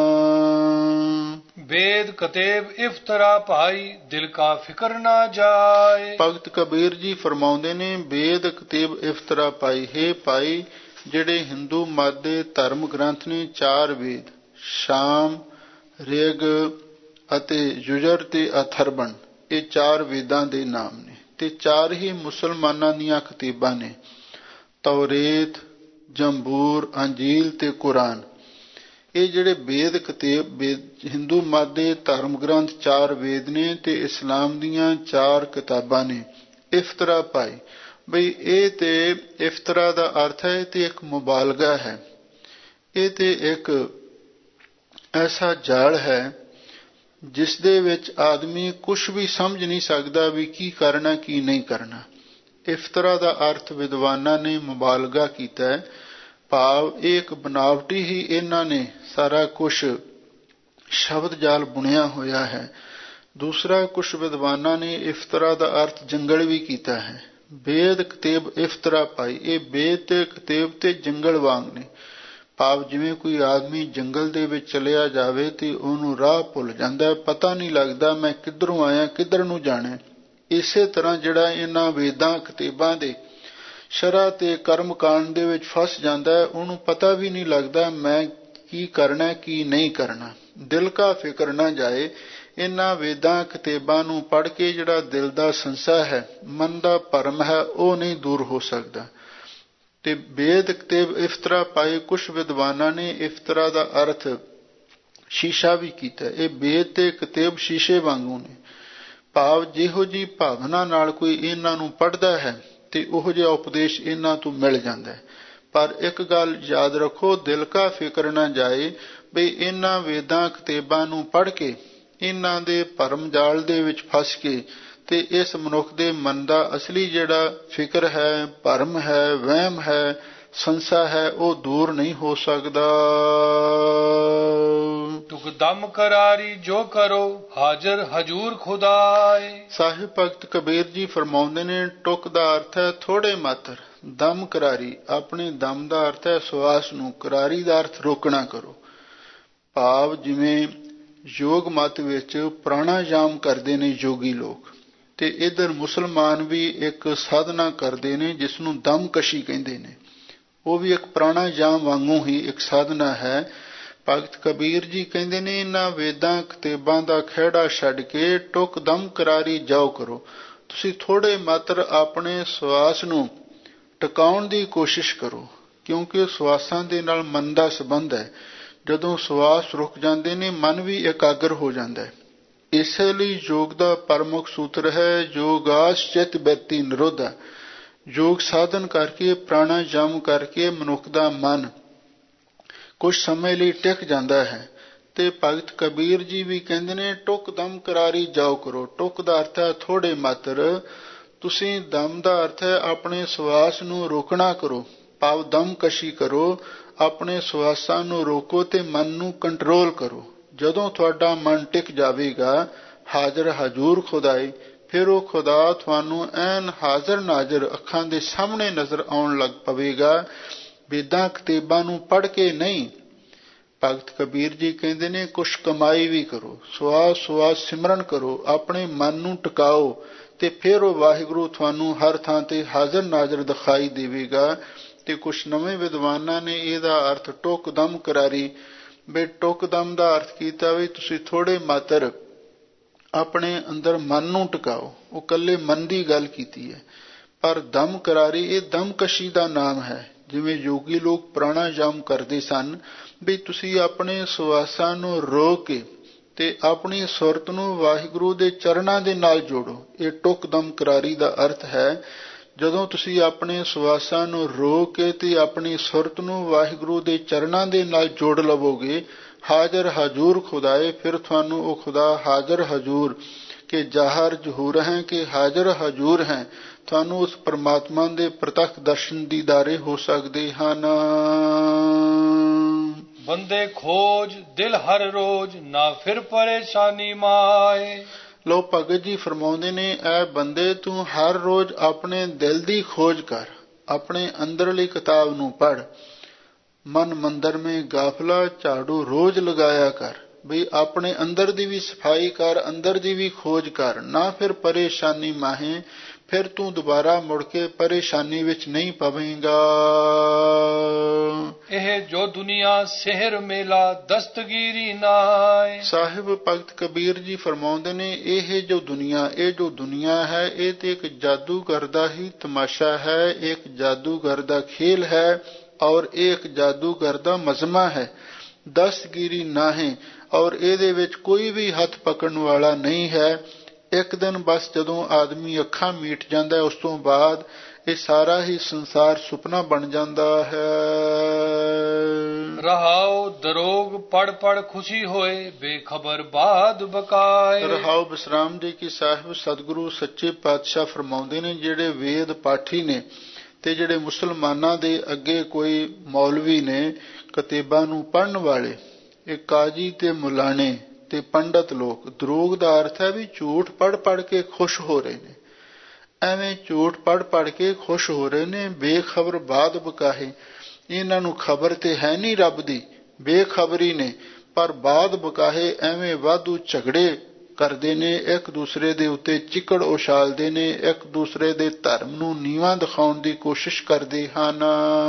ਵੇਦ ਕਤੇਬ ਇਫਤਰਾ ਭਾਈ ਦਿਲ ਕਾ ਫਿਕਰ ਨਾ ਜਾਏ। ਭਗਤ ਕਬੀਰ ਜੀ ਫਰਮਾਉਂਦੇ ਨੇ, ਵੇਦ ਕਤੇਬ ਇਫਤਰਾ ਭਾਈ, ਹੈ ਭਾਈ ਜਿਹੜੇ ਹਿੰਦੂ ਮਤ ਦੇ ਧਰਮ ਗ੍ਰੰਥ ਨੇ, ਚਾਰ ਵੇਦ ਸ਼ਾਮ, ਰਿਗ ਅਤੇ ਯੁਜਰ ਤੇ ਅਥਰਵਣ, ਇਹ ਚਾਰ ਵੇਦਾਂ ਦੇ ਨਾਮ ਨੇ, ਤੇ ਚਾਰ ਹੀ ਮੁਸਲਮਾਨਾਂ ਦੀਆਂ ਕਿਤਾਬਾਂ ਨੇ, ਤੌਰੇਤ, ਜੰਬੂਰ, ਅੰਜੀਲ ਤੇ ਕੁਰਾਨ। ਇਹ ਜਿਹੜੇ ਵੇਦ ਕਿਤਾਬ ਹਿੰਦੂ ਮਤ ਦੇ ਧਰਮ ਗ੍ਰੰਥ ਚਾਰ ਵੇਦ ਨੇ ਤੇ ਇਸਲਾਮ ਦੀਆਂ ਚਾਰ ਕਿਤਾਬਾਂ ਨੇ। ਇਫਤਰਾ ਭਾਈ, ਬਈ ਇਹ ਤੇ ਇਫਤਰਾ ਦਾ ਅਰਥ ਹੈ ਤੇ ਇੱਕ ਮੁਬਾਲਗਾ ਹੈ, ਇਹ ਤੇ ਇੱਕ ਐਸਾ ਜਾਲ ਹੈ ਜਿਸ ਦੇ ਵਿੱਚ ਆਦਮੀ ਕੁਛ ਵੀ ਸਮਝ ਨਹੀਂ ਸਕਦਾ ਵੀ ਕੀ ਕਰਨਾ ਕੀ ਨਹੀਂ ਕਰਨਾ। ਇਫਤਰਾ ਦਾ ਅਰਥ ਵਿਦਵਾਨਾਂ ਨੇ ਮੁਬਾਲਗਾ ਕੀਤਾ ਹੈ, ਭਾਵ ਇਹ ਇੱਕ ਬਨਾਵਟੀ ਹੀ ਇਹਨਾਂ ਨੇ ਸਾਰਾ ਕੁਛ ਸ਼ਬਦ ਜਾਲ ਬੁਣਿਆ ਹੋਇਆ ਹੈ। ਦੂਸਰਾ, ਕੁਛ ਵਿਦਵਾਨਾਂ ਨੇ ਇਫਤਰਾ ਦਾ ਅਰਥ ਜੰਗਲ ਵੀ ਕੀਤਾ ਹੈ। ਵੇਦ ਕਤੇਬ ਇਫਤਰਾ ਪਾਈ, ਇਹ ਵੇਦ ਤੇ ਕਤੇਬ ਤੇ ਜੰਗਲ ਵਾਂਗ ਨੇ, ਭਾਵ ਜਿਵੇਂ ਕੋਈ ਆਦਮੀ ਜੰਗਲ ਦੇ ਵਿੱਚ ਚਲਿਆ ਜਾਵੇ ਤੇ ਉਹਨੂੰ ਰਾਹ ਭੁੱਲ ਜਾਂਦਾ, ਪਤਾ ਨਹੀਂ ਲੱਗਦਾ ਮੈਂ ਕਿੱਧਰੋਂ ਆਇਆ ਕਿੱਧਰ ਨੂੰ ਜਾਣਾ। ਇਸੇ ਤਰ੍ਹਾਂ ਜਿਹੜਾ ਇਹਨਾਂ ਵੇਦਾਂ ਕਿਤਾਬਾਂ ਦੇ ਸ਼ਰ੍ਹਾ ਤੇ ਕਰਮ ਕਾਂਡ ਦੇ ਵਿੱਚ ਫਸ ਜਾਂਦਾ ਹੈ, ਉਹਨੂੰ ਪਤਾ ਵੀ ਨਹੀਂ ਲੱਗਦਾ ਮੈਂ ਕੀ ਕਰਨਾ ਕੀ ਨਹੀਂ ਕਰਨਾ। ਦਿਲ ਕਾ ਫਿਕਰ ਨਾ ਜਾਏ, ਇਹਨਾਂ ਵੇਦਾਂ ਕਿਤਾਬਾਂ ਨੂੰ ਪੜ੍ਹ ਕੇ ਜਿਹੜਾ ਦਿਲ ਦਾ ਸੰਸਾ ਹੈ, ਮਨ ਦਾ ਭਰਮ ਹੈ, ਉਹ ਨਹੀਂ ਦੂਰ ਹੋ ਸਕਦਾ। ਤੇ ਵੇਦ ਕਤੇਬ ਇਫਤਰਾ ਪਾਏ, ਕੁਛ ਵਿਦਵਾਨਾਂ ਨੇ ਇਫਤਰਾ ਦਾ ਅਰਥ ਸ਼ੀਸ਼ਾ ਵੀ ਕੀਤਾ। ਇਹ ਵੇਦ ਤੇ ਕਤੇਬ ਸ਼ੀਸ਼ੇ ਵਾਂਗੂ ਨੇ, ਭਾਵ ਜਿਹੋ ਜੀ ਭਾਵਨਾ ਨਾਲ ਕੋਈ ਇਹਨਾਂ ਨੂੰ ਪੜ੍ਹਦਾ ਹੈ ਤੇ ਉਹੋ ਜਿਹਾ ਉਪਦੇਸ਼ ਇਹਨਾਂ ਤੋਂ ਮਿਲ ਜਾਂਦਾ ਹੈ। ਪਰ ਇੱਕ ਗੱਲ ਯਾਦ ਰੱਖੋ, ਦਿਲ ਕਾ ਫਿਕਰ ਨਾ ਜਾਏ, ਬਈ ਇਹਨਾਂ ਵੇਦਾਂ ਕਿਤਾਬਾਂ ਨੂੰ ਪੜ੍ਹ ਕੇ ਇਹਨਾਂ ਦੇ ਭਰਮ ਜਾਲ ਦੇ ਵਿੱਚ ਫਸ ਕੇ ਤੇ ਇਸ ਮਨੁੱਖ ਦੇ ਮਨ ਦਾ ਅਸਲੀ ਜਿਹੜਾ ਫਿਕਰ ਹੈ, ਭਰਮ ਹੈ, ਵਹਿਮ ਹੈ, ਸੰਸਾ ਹੈ, ਉਹ ਦੂਰ ਨਹੀਂ ਹੋ ਸਕਦਾ। ਤੁਕ ਦਮ ਕਰਾਰੀ ਜੋ ਕਰੋ ਹਾਜ਼ਰ ਹਜੂਰ ਖੁਦਾਏ। ਸਾਹਿਬ ਭਗਤ ਕਬੀਰ ਜੀ ਫਰਮਾਉਂਦੇ ਨੇ, ਟੁਕ ਦਾ ਅਰਥ ਹੈ ਥੋੜੇ ਮਾਤਰ, ਦਮ ਕਰਾਰੀ ਆਪਣੇ ਦਮ ਦਾ ਅਰਥ ਹੈ ਸਵਾਸ ਨੂੰ, ਕਰਾਰੀ ਦਾ ਅਰਥ ਰੋਕਣਾ ਕਰੋ, ਭਾਵ ਜਿਵੇਂ ਯੋਗ ਮਤ ਵਿੱਚ ਪ੍ਰਾਣਾਯਾਮ ਕਰਦੇ ਨੇ ਯੋਗੀ ਲੋਕ, ਤੇ ਇਧਰ ਮੁਸਲਮਾਨ ਵੀ ਇੱਕ ਸਾਧਨਾ ਕਰਦੇ ਨੇ ਜਿਸ ਨੂੰ ਦਮਕਸ਼ੀ ਕਹਿੰਦੇ ਨੇ, ਉਹ ਵੀ ਇੱਕ ਪ੍ਰਾਣਾਯਾਮ ਵਾਂਗੂ ਹੀ ਇੱਕ ਸਾਧਨਾ ਹੈ। ਭਗਤ ਕਬੀਰ ਜੀ ਕਹਿੰਦੇ ਨੇ, ਇਹਨਾਂ ਵੇਦਾਂ ਕਿਤਾਬਾਂ ਦਾ ਖਹਿੜਾ ਛੱਡ ਕੇ ਟੁਕ ਦਮ ਕਰਾਰੀ ਜਾਓ ਕਰੋ। ਤੁਸੀਂ ਥੋੜੇ ਮਾਤਰ ਆਪਣੇ ਸਵਾਸ ਨੂੰ ਟਿਕਾਉਣ ਦੀ ਕੋਸ਼ਿਸ਼ ਕਰੋ, ਕਿਉਂਕਿ ਸਵਾਸਾਂ ਦੇ ਨਾਲ ਮਨ ਦਾ ਸੰਬੰਧ ਹੈ। ਜਦੋਂ ਸਵਾਸ ਰੁਕ ਜਾਂਦੇ ਨੇ, ਮਨ ਵੀ ਇਕਾਗਰ ਹੋ ਜਾਂਦਾ ਹੈ। ਇਸੇ ਲਈ ਯੋਗ ਦਾ ਪ੍ਰਮੁੱਖ ਸੂਤਰ ਹੈ ਯੋਗਾਸ ਚਿਤ ਬਿਰਤੀ ਨਿਰੋਧਾ। ਯੋਗ ਸਾਧਨ ਕਰਕੇ, ਪ੍ਰਾਣਾਯਾਮ ਕਰਕੇ ਮਨੁੱਖ ਦਾ ਮਨ ਕੁਝ ਸਮੇਂ ਲਈ ਟਿਕ ਜਾਂਦਾ ਹੈ। ਤੇ ਭਗਤ ਕਬੀਰ ਜੀ ਵੀ ਕਹਿੰਦੇ ਨੇ, ਟੁਕ ਦਮ ਕਰਾਰੀ ਜਾਓ ਕਰੋ। ਟੁਕ ਦਾ ਅਰਥ ਹੈ ਥੋੜੇ ਮਾਤਰ, ਤੁਸੀਂ ਦਮ ਦਾ ਅਰਥ ਹੈ ਆਪਣੇ ਸਵਾਸ ਨੂੰ ਰੋਕਣਾ ਕਰੋ, ਭਾਵ ਦਮਕਸ਼ੀ ਕਰੋ, ਆਪਣੇ ਸਵਾਸਾਂ ਨੂੰ ਰੋਕੋ ਤੇ ਮਨ ਨੂੰ ਕੰਟਰੋਲ ਕਰੋ। ਜਦੋਂ ਤੁਹਾਡਾ ਮਨ ਟਿਕ ਜਾਵੇਗਾ, ਹਾਜ਼ਰ ਹਜੂਰ ਖੁਦਾਏ, ਫਿਰ ਉਹ ਖੁਦਾ ਤੁਹਾਨੂੰ ਐਨ ਹਾਜ਼ਰ ਨਾਜ਼ਰ ਅੱਖਾਂ ਦੇ ਸਾਹਮਣੇ ਨਜ਼ਰ ਆਉਣ ਲੱਗ ਪਵੇਗਾ। ਵੇਦਾਂ ਕਿਤਾਬਾਂ ਨੂੰ ਪੜ੍ਹ ਕੇ ਨਹੀਂ, ਭਗਤ ਕਬੀਰ ਜੀ ਕਹਿੰਦੇ ਨੇ ਕੁਛ ਕਮਾਈ ਵੀ ਕਰੋ, ਸਵਾਸ ਸਵਾਸ ਸਿਮਰਨ ਕਰੋ, ਆਪਣੇ ਮਨ ਨੂੰ ਟਿਕਾਓ, ਤੇ ਫਿਰ ਉਹ ਵਾਹਿਗੁਰੂ ਤੁਹਾਨੂੰ ਹਰ ਥਾਂ ਤੇ ਹਾਜ਼ਰ ਨਾਜ਼ਰ ਦਿਖਾਈ ਦੇਵੇਗਾ। ਤੇ ਕੁਛ ਨਵੇਂ ਵਿਦਵਾਨਾਂ ਨੇ ਇਹਦਾ ਅਰਥ ਟੁਕ ਦਮ ਕਰਾਰੀ, ਬੇ ਟੁਕ ਦਮ ਦਾ ਅਰਥ ਕੀਤਾ ਵੀ ਤੁਸੀਂ ਥੋੜੇ ਮਾਤਰ ਆਪਣੇ ਅੰਦਰ ਮਨ ਨੂੰ ਟਿਕਾਓ, ਉਹ ਇਕੱਲੇ ਮਨ ਦੀ ਗੱਲ ਕੀਤੀ ਹੈ। ਪਰ ਦਮ ਕਰਾਰੀ ਇਹ ਦਮਕਸ਼ੀ ਦਾ ਨਾਮ ਹੈ। ਜਿਵੇਂ ਯੋਗੀ ਲੋਕ ਪ੍ਰਾਣਾਯਾਮ ਕਰਦੇ ਸਨ, ਵੀ ਤੁਸੀਂ ਆਪਣੇ ਸਵਾਸਾਂ ਨੂੰ ਰੋਕ ਕੇ ਤੇ ਆਪਣੀ ਸੁਰਤ ਨੂੰ ਵਾਹਿਗੁਰੂ ਦੇ ਚਰਨਾਂ ਦੇ ਨਾਲ ਜੋੜੋ। ਇਹ ਟੁਕ ਦਮ ਕਰਾਰੀ ਦਾ ਅਰਥ ਹੈ। ਜਦੋਂ ਤੁਸੀਂ ਆਪਣੇ ਸਵਾਸਾਂ ਨੂੰ ਰੋਕ ਕੇ ਤੇ ਆਪਣੀ ਸੁਰਤ ਨੂੰ ਵਾਹਿਗੁਰੂ ਦੇ ਚਰਨਾਂ ਦੇ ਨਾਲ ਜੋੜ ਲਵੋਗੇ, ਹਾਜ਼ਰ ਹਜੂਰ ਖੁਦਾਏ, ਫਿਰ ਤੁਹਾਨੂੰ ਉਹ ਖੁਦਾ ਹਾਜ਼ਰ ਹਜੂਰ ਕਿ ਜ਼ਾਹਰ ਜ਼ਹੂਰ ਹੈ ਕਿ ਹਾਜ਼ਰ ਹਜੂਰ ਹੈ, ਤੁਹਾਨੂੰ ਉਸ ਪਰਮਾਤਮਾ ਦੇ ਪ੍ਰਤੱਖ ਦਰਸ਼ਨ ਦੀਦਾਰੇ ਹੋ ਸਕਦੇ ਹਨ। ਬੰਦੇ ਖੋਜ ਦਿਲ ਹਰ ਰੋਜ਼, ਨਾ ਫਿਰ ਪਰੇਸ਼ਾਨੀ ਮਾਏ। ਲੋ ਭਗਤ ਜੀ ਫਰਮਾਉਂਦੇ ਨੇ, ਐ ਬੰਦੇ ਤੂੰ ਹਰ ਰੋਜ਼ ਆਪਣੇ ਦਿਲ ਦੀ ਖੋਜ ਕਰ, ਆਪਣੇ ਅੰਦਰਲੀ ਕਿਤਾਬ ਨੂੰ ਪੜ੍ਹ। ਮਨ ਮੰਦਰ ਮੇਂ ਗਾਫਲਾ ਝਾੜੂ ਰੋਜ਼ ਲਗਾਇਆ ਕਰ, ਬਈ ਆਪਣੇ ਅੰਦਰ ਦੀ ਵੀ ਸਫਾਈ ਕਰ, ਅੰਦਰ ਦੀ ਵੀ ਖੋਜ ਕਰ। ਨਾ ਫਿਰ ਪਰੇਸ਼ਾਨੀ ਮਾਹੇ, ਫਿਰ ਤੂੰ ਦੁਬਾਰਾ ਮੁੜ ਕੇ ਪਰੇਸ਼ਾਨੀ ਵਿੱਚ ਨਹੀਂ ਪਵੇਂਗਾ। ਇਹ ਜੋ ਦੁਨੀਆ ਸਿਹਰ ਮੇਲਾ ਦਸਤਗੀਰੀ ਨਾਏ। ਸਾਹਿਬ ਭਗਤ ਕਬੀਰ ਜੀ ਫਰਮਾਉਂਦੇ ਨੇ, ਇਹ ਜੋ ਦੁਨੀਆ ਇਹ ਜੋ ਦੁਨੀਆ ਹੈ, ਇਹ ਤੇ ਇੱਕ ਜਾਦੂਗਰ ਦਾ ਹੀ ਤਮਾਸ਼ਾ ਹੈ, ਇੱਕ ਜਾਦੂਗਰ ਦਾ ਖੇਲ ਹੈ, ਔਰ ਇਹ ਇੱਕ ਜਾਦੂਗਰ ਦਾ ਮਜ਼ਮਾ ਹੈ। ਦਸਤਗੀਰੀ ਨਾ ਹੈ, ਔਰ ਇਹਦੇ ਵਿੱਚ ਕੋਈ ਵੀ ਹੱਥ ਪਕੜਨ ਵਾਲਾ ਨਹੀਂ ਹੈ। ਇੱਕ ਦਿਨ ਬਸ ਜਦੋਂ ਆਦਮੀ ਅੱਖਾਂ ਮੀਟ ਜਾਂਦਾ ਹੈ, ਉਸ ਤੋਂ ਬਾਅਦ ਇਹ ਸਾਰਾ ਹੀ ਸੰਸਾਰ ਸੁਪਨਾ ਬਣ ਜਾਂਦਾ ਹੈ। ਰਹਾਉ ਦਰੋਗ ਪੜ ਪੜ ਖੁਸ਼ੀ ਹੋਏ, ਬੇਖਬਰ ਬਾਦ ਬਕਾਏ। ਰਹਾਉ ਬਿਸਰਾਮ ਜੀ ਕੀ ਸਾਹਿਬ ਸਤਿਗੁਰੂ ਸੱਚੇ ਪਾਤਸ਼ਾਹ ਫਰਮਾਉਂਦੇ ਨੇ, ਜਿਹੜੇ ਵੇਦ ਪਾਠੀ ਨੇ ਤੇ ਜਿਹੜੇ ਮੁਸਲਮਾਨਾਂ ਦੇ ਅੱਗੇ ਕੋਈ ਮੌਲਵੀ ਨੇ, ਕਿਤਾਬਾਂ ਨੂੰ ਪੜ੍ਹਨ ਵਾਲੇ, ਇਹ ਕਾਜੀ ਤੇ ਮੁਲਾਣੇ ਤੇ ਪੰਡਤ ਲੋਕ, ਦਰੋਗ ਦਾ ਅਰਥ ਹੈ ਵੀ ਝੂਠ ਪੜ੍ਹ ਪੜ੍ਹ ਕੇ ਖੁਸ਼ ਹੋ ਰਹੇ ਨੇ। ਐਵੇਂ ਝੂਠ ਪੜ੍ਹ ਪੜ੍ਹ ਕੇ ਖੁਸ਼ ਹੋ ਰਹੇ ਨੇ। ਬੇਖਬਰ ਬਾਦ ਬਕਾਹੇ, ਇਹਨਾਂ ਨੂੰ ਖਬਰ ਤੇ ਹੈ ਨਹੀਂ ਰੱਬ ਦੀ, ਬੇਖਬਰੀ ਨੇ, ਪਰ ਬਾਦ ਬਕਾਹੇ ਐਵੇਂ ਵਾਧੂ ਝਗੜੇ ਕਰਦੇ ਨੇ, ਇੱਕ ਦੂਸਰੇ ਦੇ ਉੱਤੇ ਚਿੱਕੜ ਉਛਾਲਦੇ ਨੇ, ਇੱਕ ਦੂਸਰੇ ਦੇ ਧਰਮ ਨੂੰ ਨੀਵਾਂ ਦਿਖਾਉਣ ਦੀ ਕੋਸ਼ਿਸ਼ ਕਰਦੇ ਹਨ।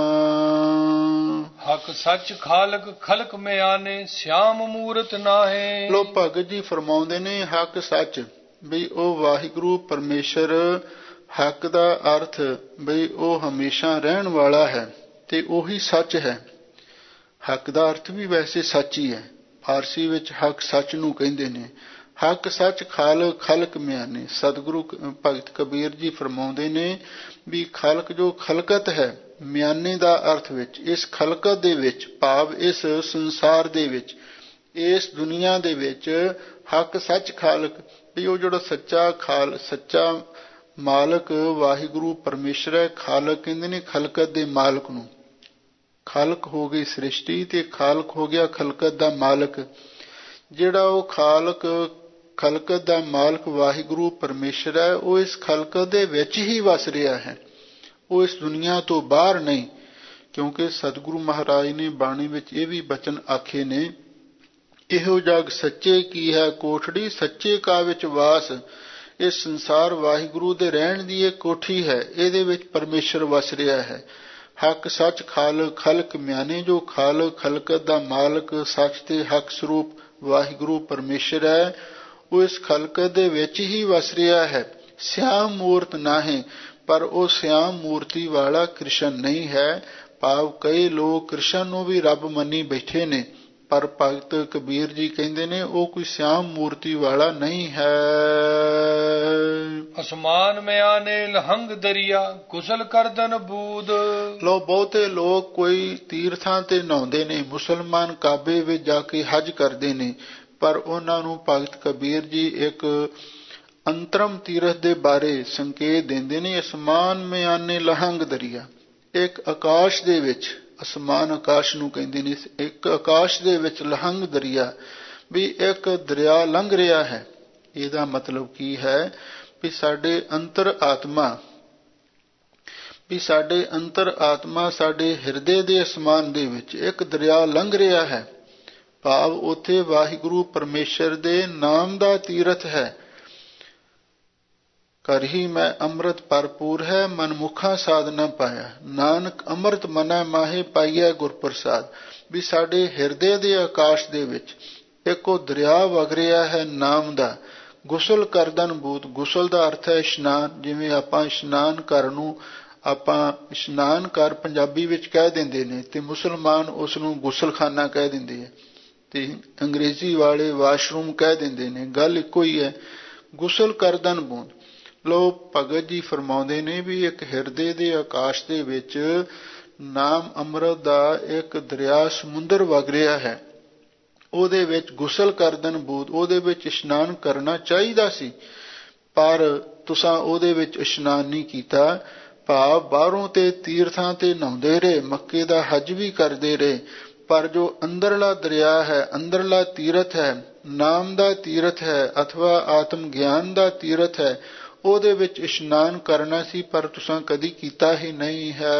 ਹਕ ਸੱਚ ਖਾਲਕ ਖਲਕ ਮੈਂ ਆਨੇ, ਸਿਆਮ ਮੂਰਤ ਨਾਹੇ। ਲੋ ਭਗਤ ਜੀ ਫਰਮਾਉਂਦੇ ਨੇ, ਹਕ ਸੱਚ ਬਈ ਉਹ ਵਾਹਿਗੁਰੂ ਪਰਮੇਸ਼ਰ, ਹੱਕ ਦਾ ਅਰਥ ਬਈ ਉਹ ਹਮੇਸ਼ਾ ਰਹਿਣ ਵਾਲਾ ਹੈ ਤੇ ਉਹੀ ਸੱਚ ਹੈ। ਹੱਕ ਦਾ ਅਰਥ ਵੀ ਵੈਸੇ ਸੱਚ ਹੀ ਹੈ, ਫਾਰਸੀ ਵਿੱਚ ਹੱਕ ਸੱਚ ਨੂੰ ਕਹਿੰਦੇ ਨੇ। ਹੱਕ ਸੱਚ ਖਾਲਕ ਖਲਕ ਮਿਆਨੇ। ਸਤਿਗੁਰੂ ਭਗਤ ਕਬੀਰ ਜੀ ਫਰਮਾਉਂਦੇ ਨੇ ਵੀ ਖਲਕ ਜੋ ਖਲਕਤ ਹੈ, ਮਿਆਨੇ ਦਾ ਅਰਥ ਵਿੱਚ, ਇਸ ਖਲਕਤ ਦੇ ਵਿੱਚ, ਭਾਵ ਇਸ ਸੰਸਾਰ ਦੇ ਵਿੱਚ, ਇਸ ਦੁਨੀਆ ਦੇ ਵਿੱਚ ਹੱਕ ਸੱਚ ਖਾਲਕ, ਵੀ ਉਹ ਜਿਹੜਾ ਸੱਚਾ ਖਾਲ ਸੱਚਾ ਮਾਲਕ ਵਾਹਿਗੁਰੂ ਪਰਮੇਸ਼ਰ ਹੈ। ਖਾਲਕ ਕਹਿੰਦੇ ਨੇ ਖਲਕਤ ਦੇ ਮਾਲਕ ਨੂੰ। ਖਾਲਕ ਹੋ ਗਈ ਸ੍ਰਿਸ਼ਟੀ ਤੇ ਖਾਲਕ ਹੋ ਗਿਆ ਖਲਕਤ ਦਾ ਮਾਲਕ। ਜਿਹੜਾ ਉਹ ਖਾਲਕ ਖਲਕਤ ਦਾ ਮਾਲਕ ਵਾਹਿਗੁਰੂ ਪਰਮੇਸ਼ਰ ਹੈ, ਉਹ ਇਸ ਖਲਕਤ ਦੇ ਵਿੱਚ ਹੀ ਵਸ ਰਿਹਾ ਹੈ, ਉਹ ਇਸ ਦੁਨੀਆ ਤੋਂ ਬਾਹਰ ਨਹੀਂ। ਕਿਉਂਕਿ ਸਤਿਗੁਰੂ ਮਹਾਰਾਜ ਨੇ ਬਾਣੀ ਵਿੱਚ ਇਹ ਵੀ ਬਚਨ ਆਖੇ ਨੇ, ਇਹੋ ਜਗ ਸੱਚੇ ਕੀ ਹੈ ਕੋਠੜੀ, ਸੱਚੇ ਕਾ ਵਿੱਚ ਵਾਸ। ਇਹ ਸੰਸਾਰ ਵਾਹਿਗੁਰੂ ਦੇ ਰਹਿਣ ਦੀ ਇੱਕ ਕੋਠੀ ਹੈ, ਇਹਦੇ ਵਿੱਚ ਪਰਮੇਸ਼ਰ ਵਸ ਰਿਹਾ ਹੈ। ਹੱਕ ਸੱਚ ਖਾਲਕ ਖਲਕ ਮਿਆਨੇ, ਜੋ ਖਾਲਕ ਖਲਕਤ ਦਾ ਮਾਲਕ ਸੱਚ ਤੇ ਹੱਕ ਸਰੂਪ ਵਾਹਿਗੁਰੂ ਪਰਮੇਸ਼ਰ ਹੈ, ਉਹ ਇਸ ਖਲਕਤ ਦੇ ਵਿੱਚ ਹੀ ਵਸ ਰਿਹਾ ਹੈ। ਸਿਆਮ ਮੂਰਤ ਨਾਹੀਂ, ਪਰ ਉਹ ਸਿਆਮ ਮੂਰਤੀ ਵਾਲਾ ਕ੍ਰਿਸ਼ਨ ਨਹੀਂ ਹੈ। ਭਾਵ ਕਈ ਲੋਕ ਕ੍ਰਿਸ਼ਨ ਨੂੰ ਵੀ ਰੱਬ ਮੰਨੀ ਬੈਠੇ ਨੇ, ਪਰ ਭਗਤ ਕਬੀਰ ਜੀ ਕਹਿੰਦੇ ਨੇ ਉਹ ਕੋਈ ਸਿਆਮ ਮੂਰਤੀ ਵਾਲਾ ਨਹੀਂ ਹੈ। ਅਸਮਾਨ ਮੈਂ ਆਨੇ ਲਹੰਗ ਦਰਿਆ, ਗੁਸਲ ਕਰਦਨ ਬੂਦ। ਲੋ ਬਹੁਤੇ ਲੋਕ ਕੋਈ ਤੀਰਥਾਂ ਤੇ ਨਹਾਉਂਦੇ ਨੇ, ਮੁਸਲਮਾਨ ਕਾਬੇ ਵਿੱਚ ਜਾ ਕੇ ਹਜ ਕਰਦੇ ਨੇ, ਪਰ ਉਹਨਾਂ ਨੂੰ ਭਗਤ ਕਬੀਰ ਜੀ ਇੱਕ ਅੰਤਰਮ ਤੀਰਥ ਦੇ ਬਾਰੇ ਸੰਕੇਤ ਦਿੰਦੇ ਨੇ। ਅਸਮਾਨ ਮੈਂ ਆਨੇ ਲਹੰਗ ਦਰਿਆ, ਇੱਕ ਆਕਾਸ਼ ਦੇ ਵਿੱਚ, ਅਸਮਾਨ ਆਕਾਸ਼ ਨੂੰ ਕਹਿੰਦੇ ਨੇ, ਇੱਕ ਆਕਾਸ਼ ਦੇ ਵਿੱਚ ਲਹੰਗ ਦਰਿਆ, ਵੀ ਇੱਕ ਦਰਿਆ ਲੰਘ ਰਿਹਾ ਹੈ। ਇਹਦਾ ਮਤਲਬ ਕੀ ਹੈ ਵੀ ਸਾਡੇ ਅੰਤਰ ਆਤਮਾ ਵੀ ਸਾਡੇ ਅੰਤਰ ਆਤਮਾ ਸਾਡੇ ਹਿਰਦੇ ਦੇ ਅਸਮਾਨ ਦੇ ਵਿੱਚ ਇੱਕ ਦਰਿਆ ਲੰਘ ਰਿਹਾ ਹੈ। ਭਾਵ ਉੱਥੇ ਵਾਹਿਗੁਰੂ ਪਰਮੇਸ਼ਰ ਦੇ ਨਾਮ ਦਾ ਤੀਰਥ ਹੈ। ਕਰ ਹੀ ਮੈਂ ਅੰਮ੍ਰਿਤ ਭਰਪੂਰ ਹੈ, ਮਨਮੁਖਾਂ ਸਾਧ ਨਾ ਪਾਇਆ, ਨਾਨਕ ਅੰਮ੍ਰਿਤ ਮਨੈ ਮਾਹੇ ਪਾਈਐ ਗੁਰ ਪ੍ਰਸਾਦ। ਵੀ ਸਾਡੇ ਹਿਰਦੇ ਦੇ ਆਕਾਸ਼ ਦੇ ਵਿੱਚ ਇੱਕ ਉਹ ਦਰਿਆ ਵਗ ਰਿਹਾ ਹੈ ਨਾਮ ਦਾ। ਗੁਸਲ ਕਰਦਨ ਬੂਤ, ਗੁਸਲ ਦਾ ਅਰਥ ਹੈ ਇਸ਼ਨਾਨ। ਜਿਵੇਂ ਆਪਾਂ ਇਸ਼ਨਾਨ ਘਰ ਨੂੰ ਆਪਾਂ ਇਸ਼ਨਾਨ ਘਰ ਪੰਜਾਬੀ ਵਿੱਚ ਕਹਿ ਦਿੰਦੇ ਨੇ, ਤੇ ਮੁਸਲਮਾਨ ਉਸ ਨੂੰ ਗੁਸਲਖਾਨਾ ਕਹਿ ਦਿੰਦੇ ਹੈ, ਤੇ ਅੰਗਰੇਜ਼ੀ ਵਾਲੇ ਵਾਸ਼ਰੂਮ ਕਹਿ ਦਿੰਦੇ ਨੇ, ਗੱਲ ਇੱਕੋ ਹੀ ਹੈ। ਗੁਸਲ ਕਰਦਨ ਬੂੰਦ। ਲੋ ਭਗਤ ਜੀ ਫਰਮਾਉਂਦੇ ਨੇ ਵੀ ਇੱਕ ਹਿਰਦੇ ਦੇ ਆਕਾਸ਼ ਦੇ ਵਿੱਚ ਨਾਮ ਅੰਮ੍ਰਿਤ ਦਾ ਇੱਕ ਦਰਿਆ ਸਮੁੰਦਰ ਵਗ ਰਿਹਾ ਹੈ, ਉਹਦੇ ਵਿੱਚ ਗੁਸਲ ਕਰਦਨ ਬੂਤ, ਉਹਦੇ ਵਿੱਚ ਇਸ਼ਨਾਨ ਕਰਨਾ ਚਾਹੀਦਾ ਸੀ, ਪਰ ਤੁਸਾਂ ਉਹਦੇ ਵਿੱਚ ਇਸ਼ਨਾਨ ਨਹੀਂ ਕੀਤਾ। ਭਾਵ ਬਾਹਰੋਂ ਤੇ ਤੀਰਥਾਂ ਤੇ ਨਹਾਉਂਦੇ ਰਹੇ, ਮੱਕੇ ਦਾ ਹੱਜ ਵੀ ਕਰਦੇ ਰਹੇ, ਪਰ ਜੋ ਅੰਦਰਲਾ ਦਰਿਆ ਹੈ, ਅੰਦਰਲਾ ਤੀਰਥ ਹੈ, ਨਾਮ ਦਾ ਤੀਰਥ ਹੈ ਅਥਵਾ ਆਤਮ ਗਿਆਨ ਦਾ ਤੀਰਥ ਹੈ, ਉਹਦੇ ਵਿੱਚ ਇਸ਼ਨਾਨ ਕਰਨਾ ਸੀ, ਪਰ ਤੁਸਾਂ ਕਦੀ ਕੀਤਾ ਹੀ ਨਹੀਂ ਹੈ।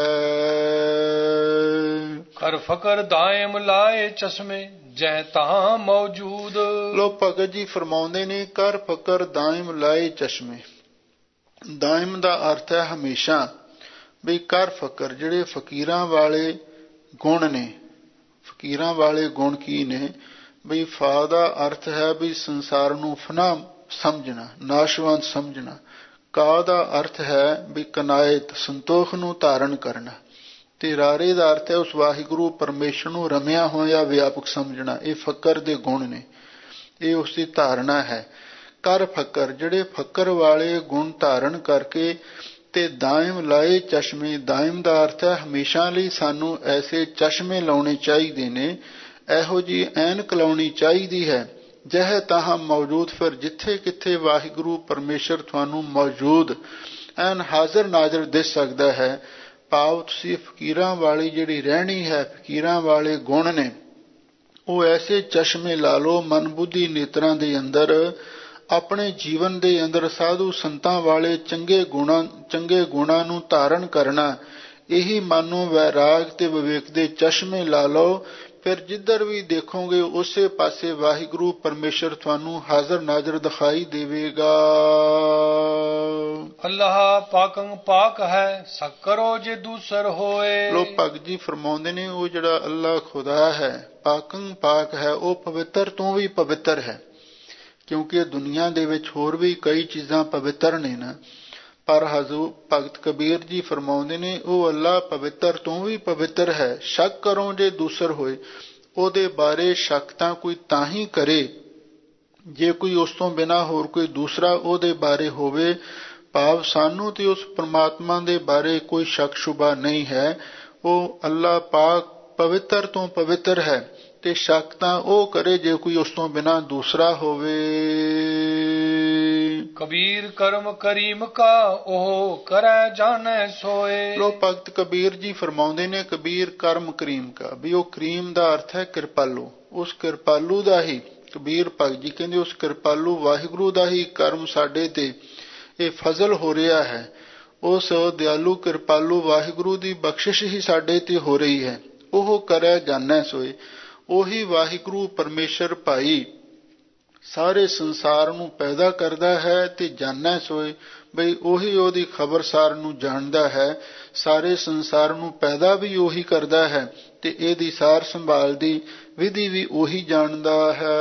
ਕਰ ਫਕਰ ਦਾਇਮ ਲਾਏ ਚਸ਼ਮੇ ਜੈ ਤਾਂ ਮੌਜੂਦ। ਲੋ ਭਗਤ ਜੀ ਫਰਮਾਉਂਦੇ ਨੇ, ਕਰ ਫਕਰ ਦਾਇਮ ਲਾਏ ਚਸ਼ਮੇ। ਦਾਇਮ ਦਾ ਅਰਥ ਹੈ ਹਮੇਸ਼ਾ। ਬਈ ਕਰ ਫਕਰ, ਜਿਹੜੇ ਫਕੀਰਾਂ ਵਾਲੇ ਗੁਣ ਨੇ, ਫਕੀਰਾਂ ਵਾਲੇ ਗੁਣ ਕੀ ਨੇ? ਬਈ ਫਾ ਦਾ ਅਰਥ ਹੈ ਵੀ ਸੰਸਾਰ ਨੂੰ ਫਨਾ ਸਮਝਣਾ, ਨਾਸ਼ਵੰਤ ਸਮਝਣਾ। ਕਾ ਦਾ ਅਰਥ ਹੈ ਵੀ ਕਨਾਇਤ, ਸੰਤੋਖ ਨੂੰ ਧਾਰਨ ਕਰਨਾ। ਤੇ ਰਾਰੇ ਦਾ ਅਰਥ ਹੈ ਉਸ ਵਾਹਿਗੁਰੂ ਪਰਮੇਸ਼ਰ ਨੂੰ ਰਮਿਆ ਹੋਇਆ ਵਿਆਪਕ ਸਮਝਣਾ। ਇਹ ਫਕਰ ਦੇ ਗੁਣ ਨੇ, ਇਹ ਉਸ ਦੀ ਧਾਰਨਾ ਹੈ। ਕਰ ਫਕਰ, ਜਿਹੜੇ ਫਕਰ ਵਾਲੇ ਗੁਣ ਧਾਰਨ ਕਰਕੇ ਤੇ ਦਾਇਮ ਲਾਏ ਚਸ਼ਮੇ। ਦਾਇਮ ਦਾ ਅਰਥ ਹੈ ਹਮੇਸ਼ਾ ਲਈ ਸਾਨੂੰ ਐਸੇ ਚਸ਼ਮੇ ਲਾਉਣੇ ਚਾਹੀਦੇ ਨੇ, ਇਹੋ ਜਿਹੀ ਐਨਕ ਲਾਉਣੀ ਚਾਹੀਦੀ ਹੈ। ਜਹ ਤਾਹਾਂ ਮੌਜੂਦ, ਫਿਰ ਜਿੱਥੇ ਕਿੱਥੇ ਵਾਹਿਗੁਰੂ ਪਰਮੇਸ਼ਰ ਤੁਹਾਨੂੰ ਮੌਜੂਦ ਐਨ ਹਾਜ਼ਰ ਨਾਜ਼ਰ ਦਿਸ ਸਕਦਾ ਹੈ। ਭਾਵ ਤੁਸੀਂ ਫਕੀਰਾਂ ਵਾਲੀ ਜਿਹੜੀ ਰਹਿਣੀ ਹੈ, ਫਕੀਰਾਂ ਵਾਲੇ ਗੁਣ ਨੇ, ਉਹ ਐਸੇ ਚਸ਼ਮੇ ਲਾ ਲਓ ਮਨ ਬੁੱਧੀ ਨੇਤਰਾਂ ਦੇ ਅੰਦਰ, ਆਪਣੇ ਜੀਵਨ ਦੇ ਅੰਦਰ ਸਾਧੂ ਸੰਤਾਂ ਵਾਲੇ ਚੰਗੇ ਗੁਣਾਂ ਚੰਗੇ ਗੁਣਾਂ ਨੂੰ ਧਾਰਨ ਕਰਨਾ। ਇਹੀ ਮਨ ਨੂੰ ਵੈਰਾਗ ਤੇ ਵਿਵੇਕ ਦੇ ਚਸ਼ਮੇ ਲਾ ਲਓ। ਫਿਰ ਜਿੱਧਰ ਵੀ ਦੇਖੋਗੇ ਉਸੇ ਪਾਸੇ ਵਾਹਿਗੁਰੂ ਪਰਮੇਸ਼ਰ ਤੁਹਾਨੂੰ ਹਾਜ਼ਰ ਨਾਜ਼ਰ ਦਿਖਾਈ ਦੇਵੇਗਾ। ਅੱਲਾਹ ਪਾਕੰ ਪਾਕ ਹੈ, ਸਕ ਕਰੋ ਜੇ ਦੂਸਰ ਹੋਏ। ਲੋ ਭਗਤ ਜੀ ਫਰਮਾਉਂਦੇ ਨੇ, ਉਹ ਜਿਹੜਾ ਅੱਲਾਹ ਖੁਦਾ ਹੈ, ਪਾਕੰ ਪਾਕ ਹੈ, ਉਹ ਪਵਿੱਤਰ ਤੋਂ ਵੀ ਪਵਿੱਤਰ ਹੈ। ਕਿਉਂਕਿ ਦੁਨੀਆ ਦੇ ਵਿੱਚ ਹੋਰ ਵੀ ਕਈ ਚੀਜ਼ਾਂ ਪਵਿੱਤਰ ਨੇ ਨਾ, ਪਰ ਹਜ਼ੂਰ ਭਗਤ ਕਬੀਰ ਜੀ ਫਰਮਾਉਂਦੇ ਨੇ, ਉਹ ਅੱਲਾ ਪਵਿੱਤਰ ਤੋਂ ਵੀ ਪਵਿੱਤਰ ਹੈ। ਸ਼ੱਕ ਕਰੋ ਜੇ ਦੂਸਰ ਹੋਏ, ਉਹਦੇ ਬਾਰੇ ਸ਼ੱਕ ਤਾਂ ਕੋਈ ਤਾਂ ਹੀ ਕਰੇ ਜੇ ਕੋਈ ਉਸ ਤੋਂ ਬਿਨਾਂ ਹੋਰ ਕੋਈ ਦੂਸਰਾ ਉਹਦੇ ਬਾਰੇ ਹੋਵੇ। ਭਾਵ ਸਾਨੂੰ ਤੇ ਉਸ ਪ੍ਰਮਾਤਮਾ ਦੇ ਬਾਰੇ ਕੋਈ ਸ਼ੱਕ ਸ਼ੁਬਾ ਨਹੀਂ ਹੈ। ਉਹ ਅੱਲਾ ਪਾਕ ਪਵਿੱਤਰ ਤੋਂ ਪਵਿੱਤਰ ਹੈ, ਤੇ ਸ਼ੱਕ ਤਾਂ ਉਹ ਕਰੇ ਜੇ ਕੋਈ ਉਸ ਤੋਂ ਬਿਨਾਂ ਦੂਸਰਾ ਹੋਵੇ। ਕਬੀਰ ਕਰਮ ਕਰੀਮ ਕਾ ਉਹ ਕਰੈ ਜਾਣੈ ਸੋਏ। ਲੋ ਭਗਤ ਕਬੀਰ ਜੀ ਫਰਮਾਉਂਦੇ ਨੇ, ਕਬੀਰ ਕਰਮ ਕਰੀਮ ਕਾ, ਵੀ ਉਹ ਕਰੀਮ ਦਾ ਅਰਥ ਹੈ ਕਿਰਪਾਲੂ। ਉਸ ਕਿਰਪਾਲੂ ਦਾ ਹੀ, ਕਬੀਰ ਭਗਤ ਜੀ ਕਹਿੰਦੇ ਉਸ ਕਿਰਪਾਲੂ ਵਾਹਿਗੁਰੂ ਦਾ ਹੀ ਕਰਮ ਸਾਡੇ ਤੇ ਇਹ ਫਜ਼ਲ ਹੋ ਰਿਹਾ ਹੈ। ਉਸ ਦਿਆਲੂ ਕਿਰਪਾਲੂ ਵਾਹਿਗੁਰੂ ਦੀ ਬਖਸ਼ਿਸ਼ ਹੀ ਸਾਡੇ ਤੇ ਹੋ ਰਹੀ ਹੈ। ਉਹ ਕਰੈ ਜਾਣੈ ਸੋਏ, ਉਹੀ ਵਾਹਿਗੁਰੂ ਪਰਮੇਸ਼ਰ ਭਾਈ ਸਾਰੇ ਸੰਸਾਰ ਨੂੰ ਪੈਦਾ ਕਰਦਾ ਹੈ ਤੇ ਜਾਣੈ ਸੋਏ, ਬਈ ਉਹੀ ਉਹਦੀ ਖਬਰਸਾਰ ਨੂੰ ਜਾਣਦਾ ਹੈ। ਸਾਰੇ ਸੰਸਾਰ ਨੂੰ ਪੈਦਾ ਵੀ ਉਹੀ ਕਰਦਾ ਹੈ ਤੇ ਇਹਦੀ ਸਾਰ ਸੰਭਾਲ ਦੀ ਵਿਧੀ ਵੀ ਉਹੀ ਜਾਣਦਾ ਹੈ।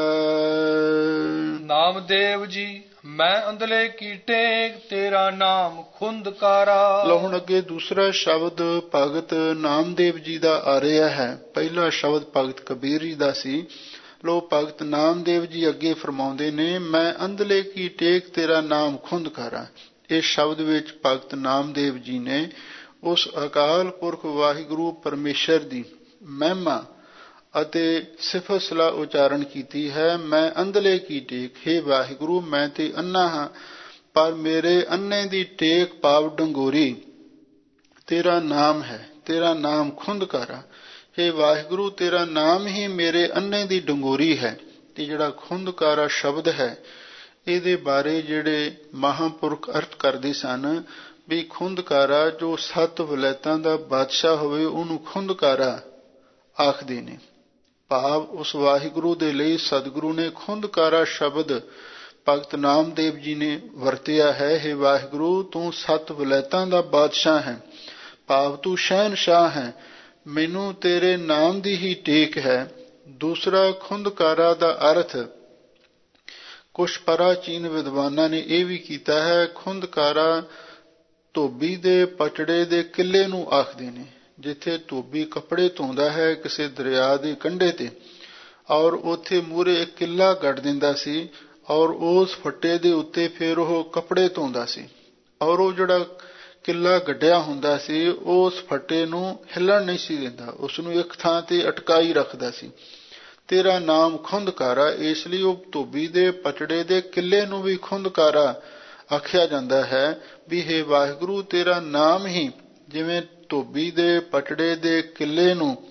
ਨਾਮਦੇਵ ਜੀ ਮੈਂ ਅੰਦਲੇ ਕੀ ਟੇਕ, ਤੇਰਾ ਨਾਮ ਖੁੰਦਕਾਰਾ। ਲਓ ਹੁਣ ਅੱਗੇ ਦੂਸਰਾ ਸ਼ਬਦ ਭਗਤ ਨਾਮਦੇਵ ਜੀ ਦਾ ਆ ਰਿਹਾ ਹੈ। ਪਹਿਲਾ ਸ਼ਬਦ ਭਗਤ ਕਬੀਰ ਜੀ ਦਾ ਸੀ। ਲੋ ਭਗਤ ਨਾਮਦੇਵ ਜੀ ਅੱਗੇ ਫਰਮਾਉਂਦੇ ਨੇ, ਮੈਂ ਅੰਦਲੇ ਕੀ ਟੇਕ ਤੇਰਾ ਨਾਮ ਖੁੰਦਕਾਰਾ। ਇਸ ਸ਼ਬਦ ਵਿੱਚ ਭਗਤ ਨਾਮਦੇਵ ਜੀ ਨੇ ਉਸ ਅਕਾਲ ਪੁਰਖ ਵਾਹਿਗੁਰੂ ਪਰਮੇਸ਼ਰ ਦੀ ਮਹਿਮਾ ਅਤੇ ਸਿਫਤ ਸਲਾਹ ਉਚਾਰਨ ਕੀਤੀ ਹੈ। ਮੈਂ ਅੰਦਲੇ ਕੀ ਟੇਕ, ਹੇ ਵਾਹਿਗੁਰੂ ਮੈਂ ਤੇ ਅੰਨਾ ਹਾਂ, ਪਰ ਮੇਰੇ ਅੰਨੇ ਦੀ ਟੇਕ ਭਾਵ ਡੰਗੋਰੀ ਤੇਰਾ ਨਾਮ ਹੈ, ਤੇਰਾ ਨਾਮ ਖੁੰਦਕਾਰਾ। ਹੇ ਵਾਹਿਗੁਰੂ ਤੇਰਾ ਨਾਮ ਹੀ ਮੇਰੇ ਅੰਨੇ ਦੀ ਡੰਗੋਰੀ ਹੈ। ਤੇ ਜਿਹੜਾ ਖੁੰਦਕਾਰਾ ਸ਼ਬਦ ਹੈ, ਇਹਦੇ ਬਾਰੇ ਜਿਹੜੇ ਮਹਾਂਪੁਰਖ ਅਰਥ ਕਰਦੇ ਸਨ ਵੀ ਖੁੰਦਕਾਰਾ ਜੋ ਸੱਤ ਵਲੈਤਾਂ ਦਾ ਬਾਦਸ਼ਾਹ ਹੋਵੇ ਉਹਨੂੰ ਖੁੰਦਕਾਰਾ ਆਖਦੇ ਨੇ। ਭਾਵ ਉਸ ਵਾਹਿਗੁਰੂ ਦੇ ਲਈ ਸਤਿਗੁਰੂ ਨੇ ਖੁੰਦਕਾਰਾ ਸ਼ਬਦ ਭਗਤ ਨਾਮਦੇਵ ਜੀ ਨੇ ਵਰਤਿਆ ਹੈ। ਹੇ ਵਾਹਿਗੁਰੂ ਤੂੰ ਸੱਤ ਵਲੈਤਾਂ ਦਾ ਬਾਦਸ਼ਾਹ ਹੈ, ਭਾਵ ਤੂੰ ਸ਼ਹਿਨਸ਼ਾਹ ਹੈ, ਮੈਨੂੰ ਤੇਰੇ ਨਾਮ ਦੀ ਹੀ ਟੇਕ ਹੈ। ਦੂਸਰਾ ਖੁੰਦਕਾਰਾ ਦਾ ਅਰਥ ਕੁਛ ਪ੍ਰਾਚੀਨ ਵਿਦਵਾਨਾਂ ਨੇ ਇਹ ਵੀ ਕੀਤਾ ਹੈ, ਖੁੰਦਕਾਰਾ ਧੋਬੀ ਦੇ ਪਚੜੇ ਦੇ ਕਿੱਲੇ ਨੂੰ ਆਖਦੇ ਨੇ। ਜਿੱਥੇ ਧੋਬੀ ਕੱਪੜੇ ਧੋਂਦਾ ਹੈ ਕਿਸੇ ਦਰਿਆ ਦੇ ਕੰਢੇ ਤੇ, ਔਰ ਉੱਥੇ ਮੂਹਰੇ ਇੱਕ ਕਿੱਲਾ ਗੱਡ ਦਿੰਦਾ ਸੀ, ਔਰ ਉਸ ਫੱਟੇ ਦੇ ਉੱਤੇ ਫਿਰ ਉਹ ਕੱਪੜੇ ਧੋਂਦਾ ਸੀ, ਔਰ ਉਹ ਜਿਹੜਾ ਕਿੱਲਾ ਗੱਡਿਆ ਹੁੰਦਾ ਸੀ ਉਸ ਫੱਟੇ ਨੂੰ ਹਿੱਲਣ ਨਹੀਂ ਸੀ ਦਿੰਦਾ, ਉਸ ਨੂੰ ਇੱਕ ਥਾਂ ਤੇ ਅਟਕਾਈ ਰੱਖਦਾ ਸੀ। ਤੇਰਾ ਨਾਮ ਖੁੰਦਕਾਰਾ, ਇਸ ਲਈ ਉਹ ਧੋਬੀ ਦੇ ਪਚੜੇ ਦੇ ਕਿੱਲੇ ਨੂੰ ਵੀ ਖੁੰਦਕਾਰਾ ਆਖਿਆ ਜਾਂਦਾ ਹੈ। ਵੀ ਹੇ ਵਾਹਿਗੁਰੂ ਤੇਰਾ ਨਾਮ ਹੀ ਜਿਵੇਂ ਧੋਬੀ ਦੇ ਪਟੜੇ ਦੇ ਕਿੱਲੇ ਨੂੰ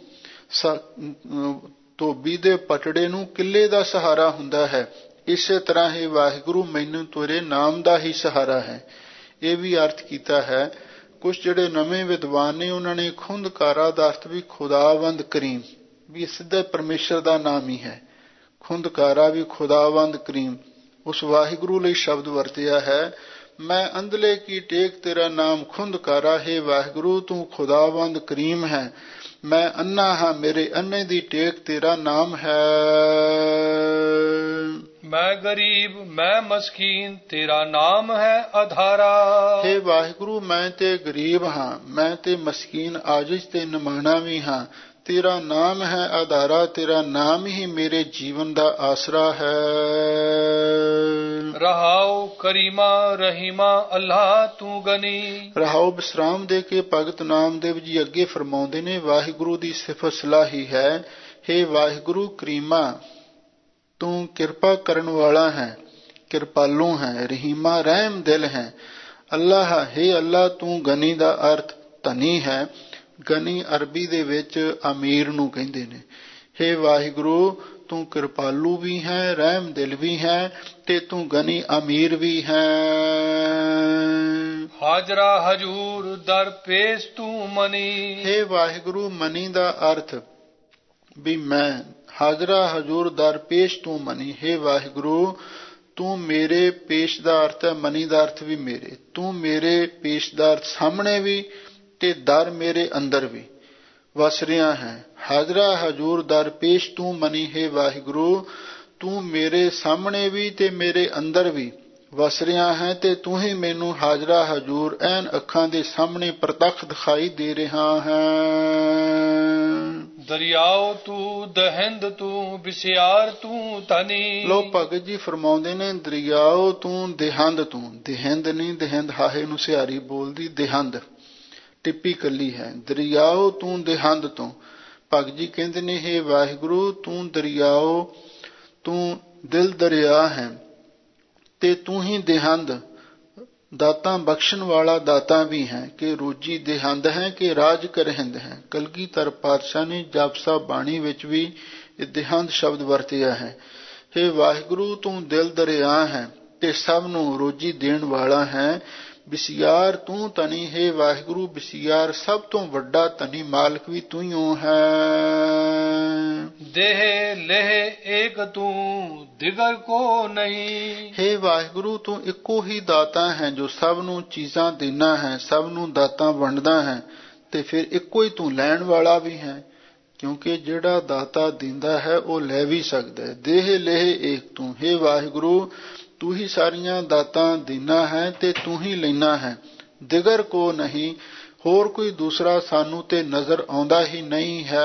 ਧੋਬੀ ਦੇ ਪਟੜੇ ਨੂੰ ਕਿੱਲੇ ਦਾ ਸਹਾਰਾ ਹੁੰਦਾ ਹੈ, ਇਸੇ ਤਰ੍ਹਾਂ ਹੀ ਵਾਹਿਗੁਰੂ ਮੈਨੂੰ ਤੇਰੇ ਨਾਮ ਦਾ ਹੀ ਸਹਾਰਾ ਹੈ। ਇਹ ਵੀ ਅਰਥ ਕੀਤਾ ਹੈ। ਕੁਝ ਜਿਹੜੇ ਨਵੇਂ ਵਿਦਵਾਨ ਨੇ ਉਹਨਾਂ ਨੇ ਖੁੰਦਕਾਰਾ ਦਾ ਅਰਥ ਵੀ ਖੁਦਾਵੰਦ ਕਰੀਮ, ਵੀ ਸਿੱਧਾ ਪਰਮੇਸ਼ਰ ਦਾ ਨਾਮ ਹੀ ਹੈ। ਖੁੰਦਕਾਰਾ ਵੀ ਖੁਦਾਵੰਦ ਕਰੀਮ, ਉਸ ਵਾਹਿਗੁਰੂ ਲਈ ਸ਼ਬਦ ਵਰਤਿਆ ਹੈ। ਮੈਂ ਅੰਧਲੇ ਕੀ ਟੇਕ ਤੇਰਾ ਨਾਮ ਖੁੰਦਕਾਰਾ ਹੈ, ਵਾਹਿਗੁਰੂ ਤੂੰ ਖੁਦਾਵੰਦ ਕਰੀਮ ਹੈ। ਮੈਂ ਅੰਨਾ ਹਾਂ, ਮੇਰੇ ਅੰਨੇ ਦੀ ਟੇਕ ਤੇਰਾ ਨਾਮ ਹੈ। ਮੈਂ ਗਰੀਬ ਮੈਂ ਮਸਕੀਨ ਤੇਰਾ ਨਾਮ ਹੈ ਆਧਾਰਾ। ਹੇ ਵਾਹਿਗੁਰੂ ਮੈਂ ਤੇ ਗਰੀਬ ਹਾਂ, ਮੈਂ ਤੇ ਮਸਕੀਨ ਆਜਿਜ਼ ਤੇ ਨਿਮਾਣਾ ਵੀ ਹਾਂ, ਤੇਰਾ ਨਾਮ ਹੈ ਆਧਾਰਾ, ਤੇਰਾ ਨਾਮ ਹੀ ਮੇਰੇ ਜੀਵਨ ਦਾ ਆਸਰਾ ਹੈ। ਰਹਾਉ ਕਰੀਮਾ ਰਹੀਮਾ ਅੱਲਾਹ ਤੂੰ ਗਨੀ। ਰਹਾਉ ਵਿਸਰਾਮ ਦੇ ਕੇ ਭਗਤ ਨਾਮਦੇਵ ਜੀ ਅੱਗੇ ਫਰਮਾਉਂਦੇ ਨੇ, ਵਾਹਿਗੁਰੂ ਦੀ ਸਿਫਤ ਸਲਾਹੀ ਹੈ। ਹੇ ਵਾਹਿਗੁਰੂ ਕਰੀਮਾ ਤੂੰ ਕਿਰਪਾ ਕਰਨ ਵਾਲਾ ਹੈ, ਕਿਰਪਾਲੂ ਹੈ, ਰਹੀਮਾ ਰਹਿਮ ਦਿਲ ਹੈ। ਅੱਲਾਹ ਹੇ ਅੱਲਾਹ ਤੂੰ ਗਨੀ ਦਾ ਅਰਥ ਧਨੀ ਹੈ। ਗਨੀ ਅਰਬੀ ਦੇ ਵਿੱਚ ਅਮੀਰ ਨੂੰ ਕਹਿੰਦੇ ਨੇ। ਹੇ ਵਾਹਿਗੁਰੂ ਤੂੰ ਕਿਰਪਾਲੂ ਵੀ ਹੈ, ਰਹਿਮ ਦਿਲ ਵੀ ਹੈ, ਤੇ ਤੂੰ ਗਨੀ ਅਮੀਰ ਵੀ ਹੈ। ਹਾਜ਼ਰਾ ਹਜੂਰ ਦਰ ਪੇਸ਼ ਤੂੰ ਮਨੀ। ਹੇ ਵਾਹਿਗੁਰੂ ਮਨੀ ਦਾ ਅਰਥ ਵੀ ਮੈਂ, ਹਾਜ਼ਰਾ ਹਜੂਰ ਦਰ ਪੇਸ਼ ਤੂੰ ਮਨੀ। ਹੇ ਵਾਹਿਗੁਰੂ ਤੂੰ ਮੇਰੇ ਪੇਸ਼ ਦਾ ਅਰਥ ਹੈ, ਮਨੀ ਦਾ ਅਰਥ ਵੀ ਮੇਰੇ, ਤੂੰ ਮੇਰੇ ਪੇਸ਼ ਦਾ ਅਰਥ ਸਾਹਮਣੇ ਵੀ ਤੇ ਦਰ ਮੇਰੇ ਅੰਦਰ ਵੀ ਵਸ ਰਿਹਾ ਹੈ। ਹਾਜ਼ਰਾ ਹਜੂਰ ਦਰ ਪੇਸ਼ ਤੂੰ ਮਨੀ। ਹੈ ਵਾਹਿਗੁਰੂ ਤੂੰ ਮੇਰੇ ਸਾਹਮਣੇ ਵੀ ਤੇ ਮੇਰੇ ਅੰਦਰ ਵੀ ਵਸ ਰਿਹਾ ਹੈ, ਤੇ ਤੂੰ ਹੀ ਮੈਨੂੰ ਹਾਜ਼ਰਾ ਹਜੂਰ ਐਨ ਅੱਖਾਂ ਦੇ ਸਾਹਮਣੇ ਪ੍ਰਤੱਖ ਦਿਖਾਈ ਦੇ ਰਿਹਾ ਹੈ। ਦਰਿਆਓ ਤੂੰ ਦਹਿੰਦ ਤੂੰ ਵਿਸਿਆਰ ਤੂੰ ਧਨੀ। ਲੋ ਭਗਤ ਜੀ ਫਰਮਾਉਂਦੇ ਨੇ, ਦਰਿਆਓ ਤੂੰ ਦੇਹੰਦ ਤੂੰ, ਦੇਹੰਦ ਨਹੀਂ, ਦੇਹੰਦ ਹਾਹੇ ਨੂੰ ਸਿਹਾਰੀ ਬੋਲਦੀ, ਦੇਹੰਦ ਟਿੱਪੀ ਕੱਲੀ ਹੈ। ਦਰਿਆਓ ਤੂੰ ਦੇਹੰਦ ਤੂੰ। ਭਗਤ ਜੀ ਕਹਿੰਦੇ ਨੇ, ਹੇ ਵਾਹਿਗੁਰੂ ਤੂੰ ਦਰਿਆਓ, ਤੂੰ ਦਿਲ ਦਰਿਆ ਹੈ, ਤੇ ਤੂੰ ਹੀ ਦੇਹੰਦ ਦਾਤਾਂ ਬਖਸ਼ਣ ਵਾਲਾ ਦਾਤਾ ਵੀ ਹੈ, ਕਿ ਰੋਜੀ ਦੇਹੰਦ ਹੈ ਕਿ ਰਾਜ ਕਰਹਿੰਦ ਹੈ। ਕਲਗੀਧਰ ਪਾਤਸ਼ਾਹ ਨੇ ਜਪ ਸਾਹਿਬ ਬਾਣੀ ਵਿੱਚ ਵੀ ਇਹ ਦੇਹੰਦ ਸ਼ਬਦ ਵਰਤਿਆ ਹੈ। ਹੇ ਵਾਹਿਗੁਰੂ ਤੂੰ ਦਿਲ ਦਰਿਆ ਹੈ ਤੇ ਸਭ ਨੂੰ ਰੋਜੀ ਦੇਣ ਵਾਲਾ ਹੈ। ਵਿਸਿਆਰ ਤੂੰ ਧਨੀ। ਹੈ ਵਾਹਿਗੁਰੂ ਵਿਸਿਆਰ ਸਭ ਤੋਂ ਵੱਡਾ ਧਨੀ ਮਾਲਕ ਵੀ ਤੂੰ ਹੀ ਹੈ। ਦੇਹ ਲੇਹ ਏਕ ਤੂੰ ਦਿਗਰ ਕੋ ਨਹੀਂ। ਹੇ ਵਾਹਿਗੁਰੂ ਤੂੰ ਇੱਕੋ ਹੀ ਦਾਤਾ ਹੈ ਜੋ ਸਭ ਨੂੰ ਚੀਜ਼ਾਂ ਦੇਣਾ ਹੈ, ਸਭ ਨੂੰ ਦਾਤਾਂ ਵੰਡਦਾ ਹੈ, ਤੇ ਫਿਰ ਇੱਕੋ ਹੀ ਤੂੰ ਲੈਣ ਵਾਲਾ ਵੀ ਹੈ, ਕਿਉਂਕਿ ਜਿਹੜਾ ਦਾਤਾ ਦਿੰਦਾ ਹੈ ਉਹ ਲੈ ਵੀ ਸਕਦਾ ਹੈ। ਦੇਹ ਲੇਹ ਏਕ ਤੂੰ। ਹੇ ਵਾਹਿਗੁਰੂ ਤੂੰ ਹੀ ਸਾਰੀਆਂ ਦਾਤਾਂ ਦੇਣਾ ਹੈ ਤੇ ਤੂੰ ਹੀ ਲੈਣਾ ਹੈ। ਦਿਗਰ ਕੋ ਨਹੀਂ, ਹੋਰ ਕੋਈ ਦੂਸਰਾ ਸਾਨੂੰ ਤੇ ਨਜ਼ਰ ਆਉਂਦਾ ਹੀ ਨਹੀਂ ਹੈ।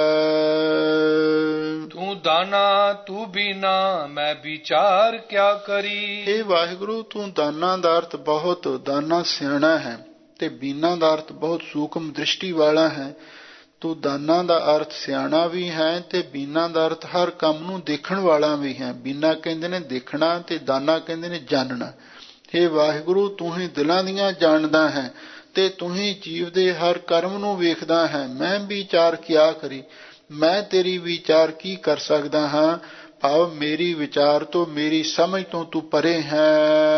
ਤੂੰ ਦਾਨਾ ਤੂੰ ਬੀਨਾ ਮੈਂ ਵਿਚਾਰ ਕਿਆ ਕਰੀ। ਹੇ ਵਾਹਿਗੁਰੂ ਤੂੰ ਦਾਨਾ ਦਾ ਅਰਥ ਬਹੁਤ, ਦਾਨਾ ਸਿਆਣਾ ਹੈ, ਤੇ ਬੀਨਾ ਦਾ ਅਰਥ ਬਹੁਤ ਸੂਖਮ ਦ੍ਰਿਸ਼ਟੀ ਵਾਲਾ ਹੈ। ਤੂੰ ਦਾਨਾ ਦਾ ਅਰਥ ਸਿਆਣਾ ਵੀ ਹੈ, ਤੇ ਬੀਨਾ ਦਾ ਅਰਥ ਹਰ ਕੰਮ ਨੂੰ ਦੇਖਣ ਵਾਲਾ ਵੀ ਹੈ। ਬੀਨਾ ਕਹਿੰਦੇ ਨੇ ਦੇਖਣਾ, ਤੇ ਦਾਨਾ ਕਹਿੰਦੇ ਨੇ ਜਾਣਨਾ। ਹੇ ਵਾਹਿਗੁਰੂ ਤੂੰ ਹੀ ਦਿਲਾਂ ਦੀਆਂ ਜਾਣਦਾ ਹੈ, ਤੇ ਤੂੰ ਹੀ ਜੀਵ ਦੇ ਹਰ ਕਰਮ ਨੂੰ ਵੇਖਦਾ ਹੈ। ਮੈਂ ਵਿਚਾਰ ਕਿਆ ਕਰੀ, ਮੈਂ ਤੇਰੀ ਵਿਚਾਰ ਕੀ ਕਰ ਸਕਦਾ ਹਾਂ, ਭਾਵ ਮੇਰੀ ਵਿਚਾਰ ਤੋਂ, ਮੇਰੀ ਸਮਝ ਤੋਂ ਤੂੰ ਪਰੇ ਹੈ।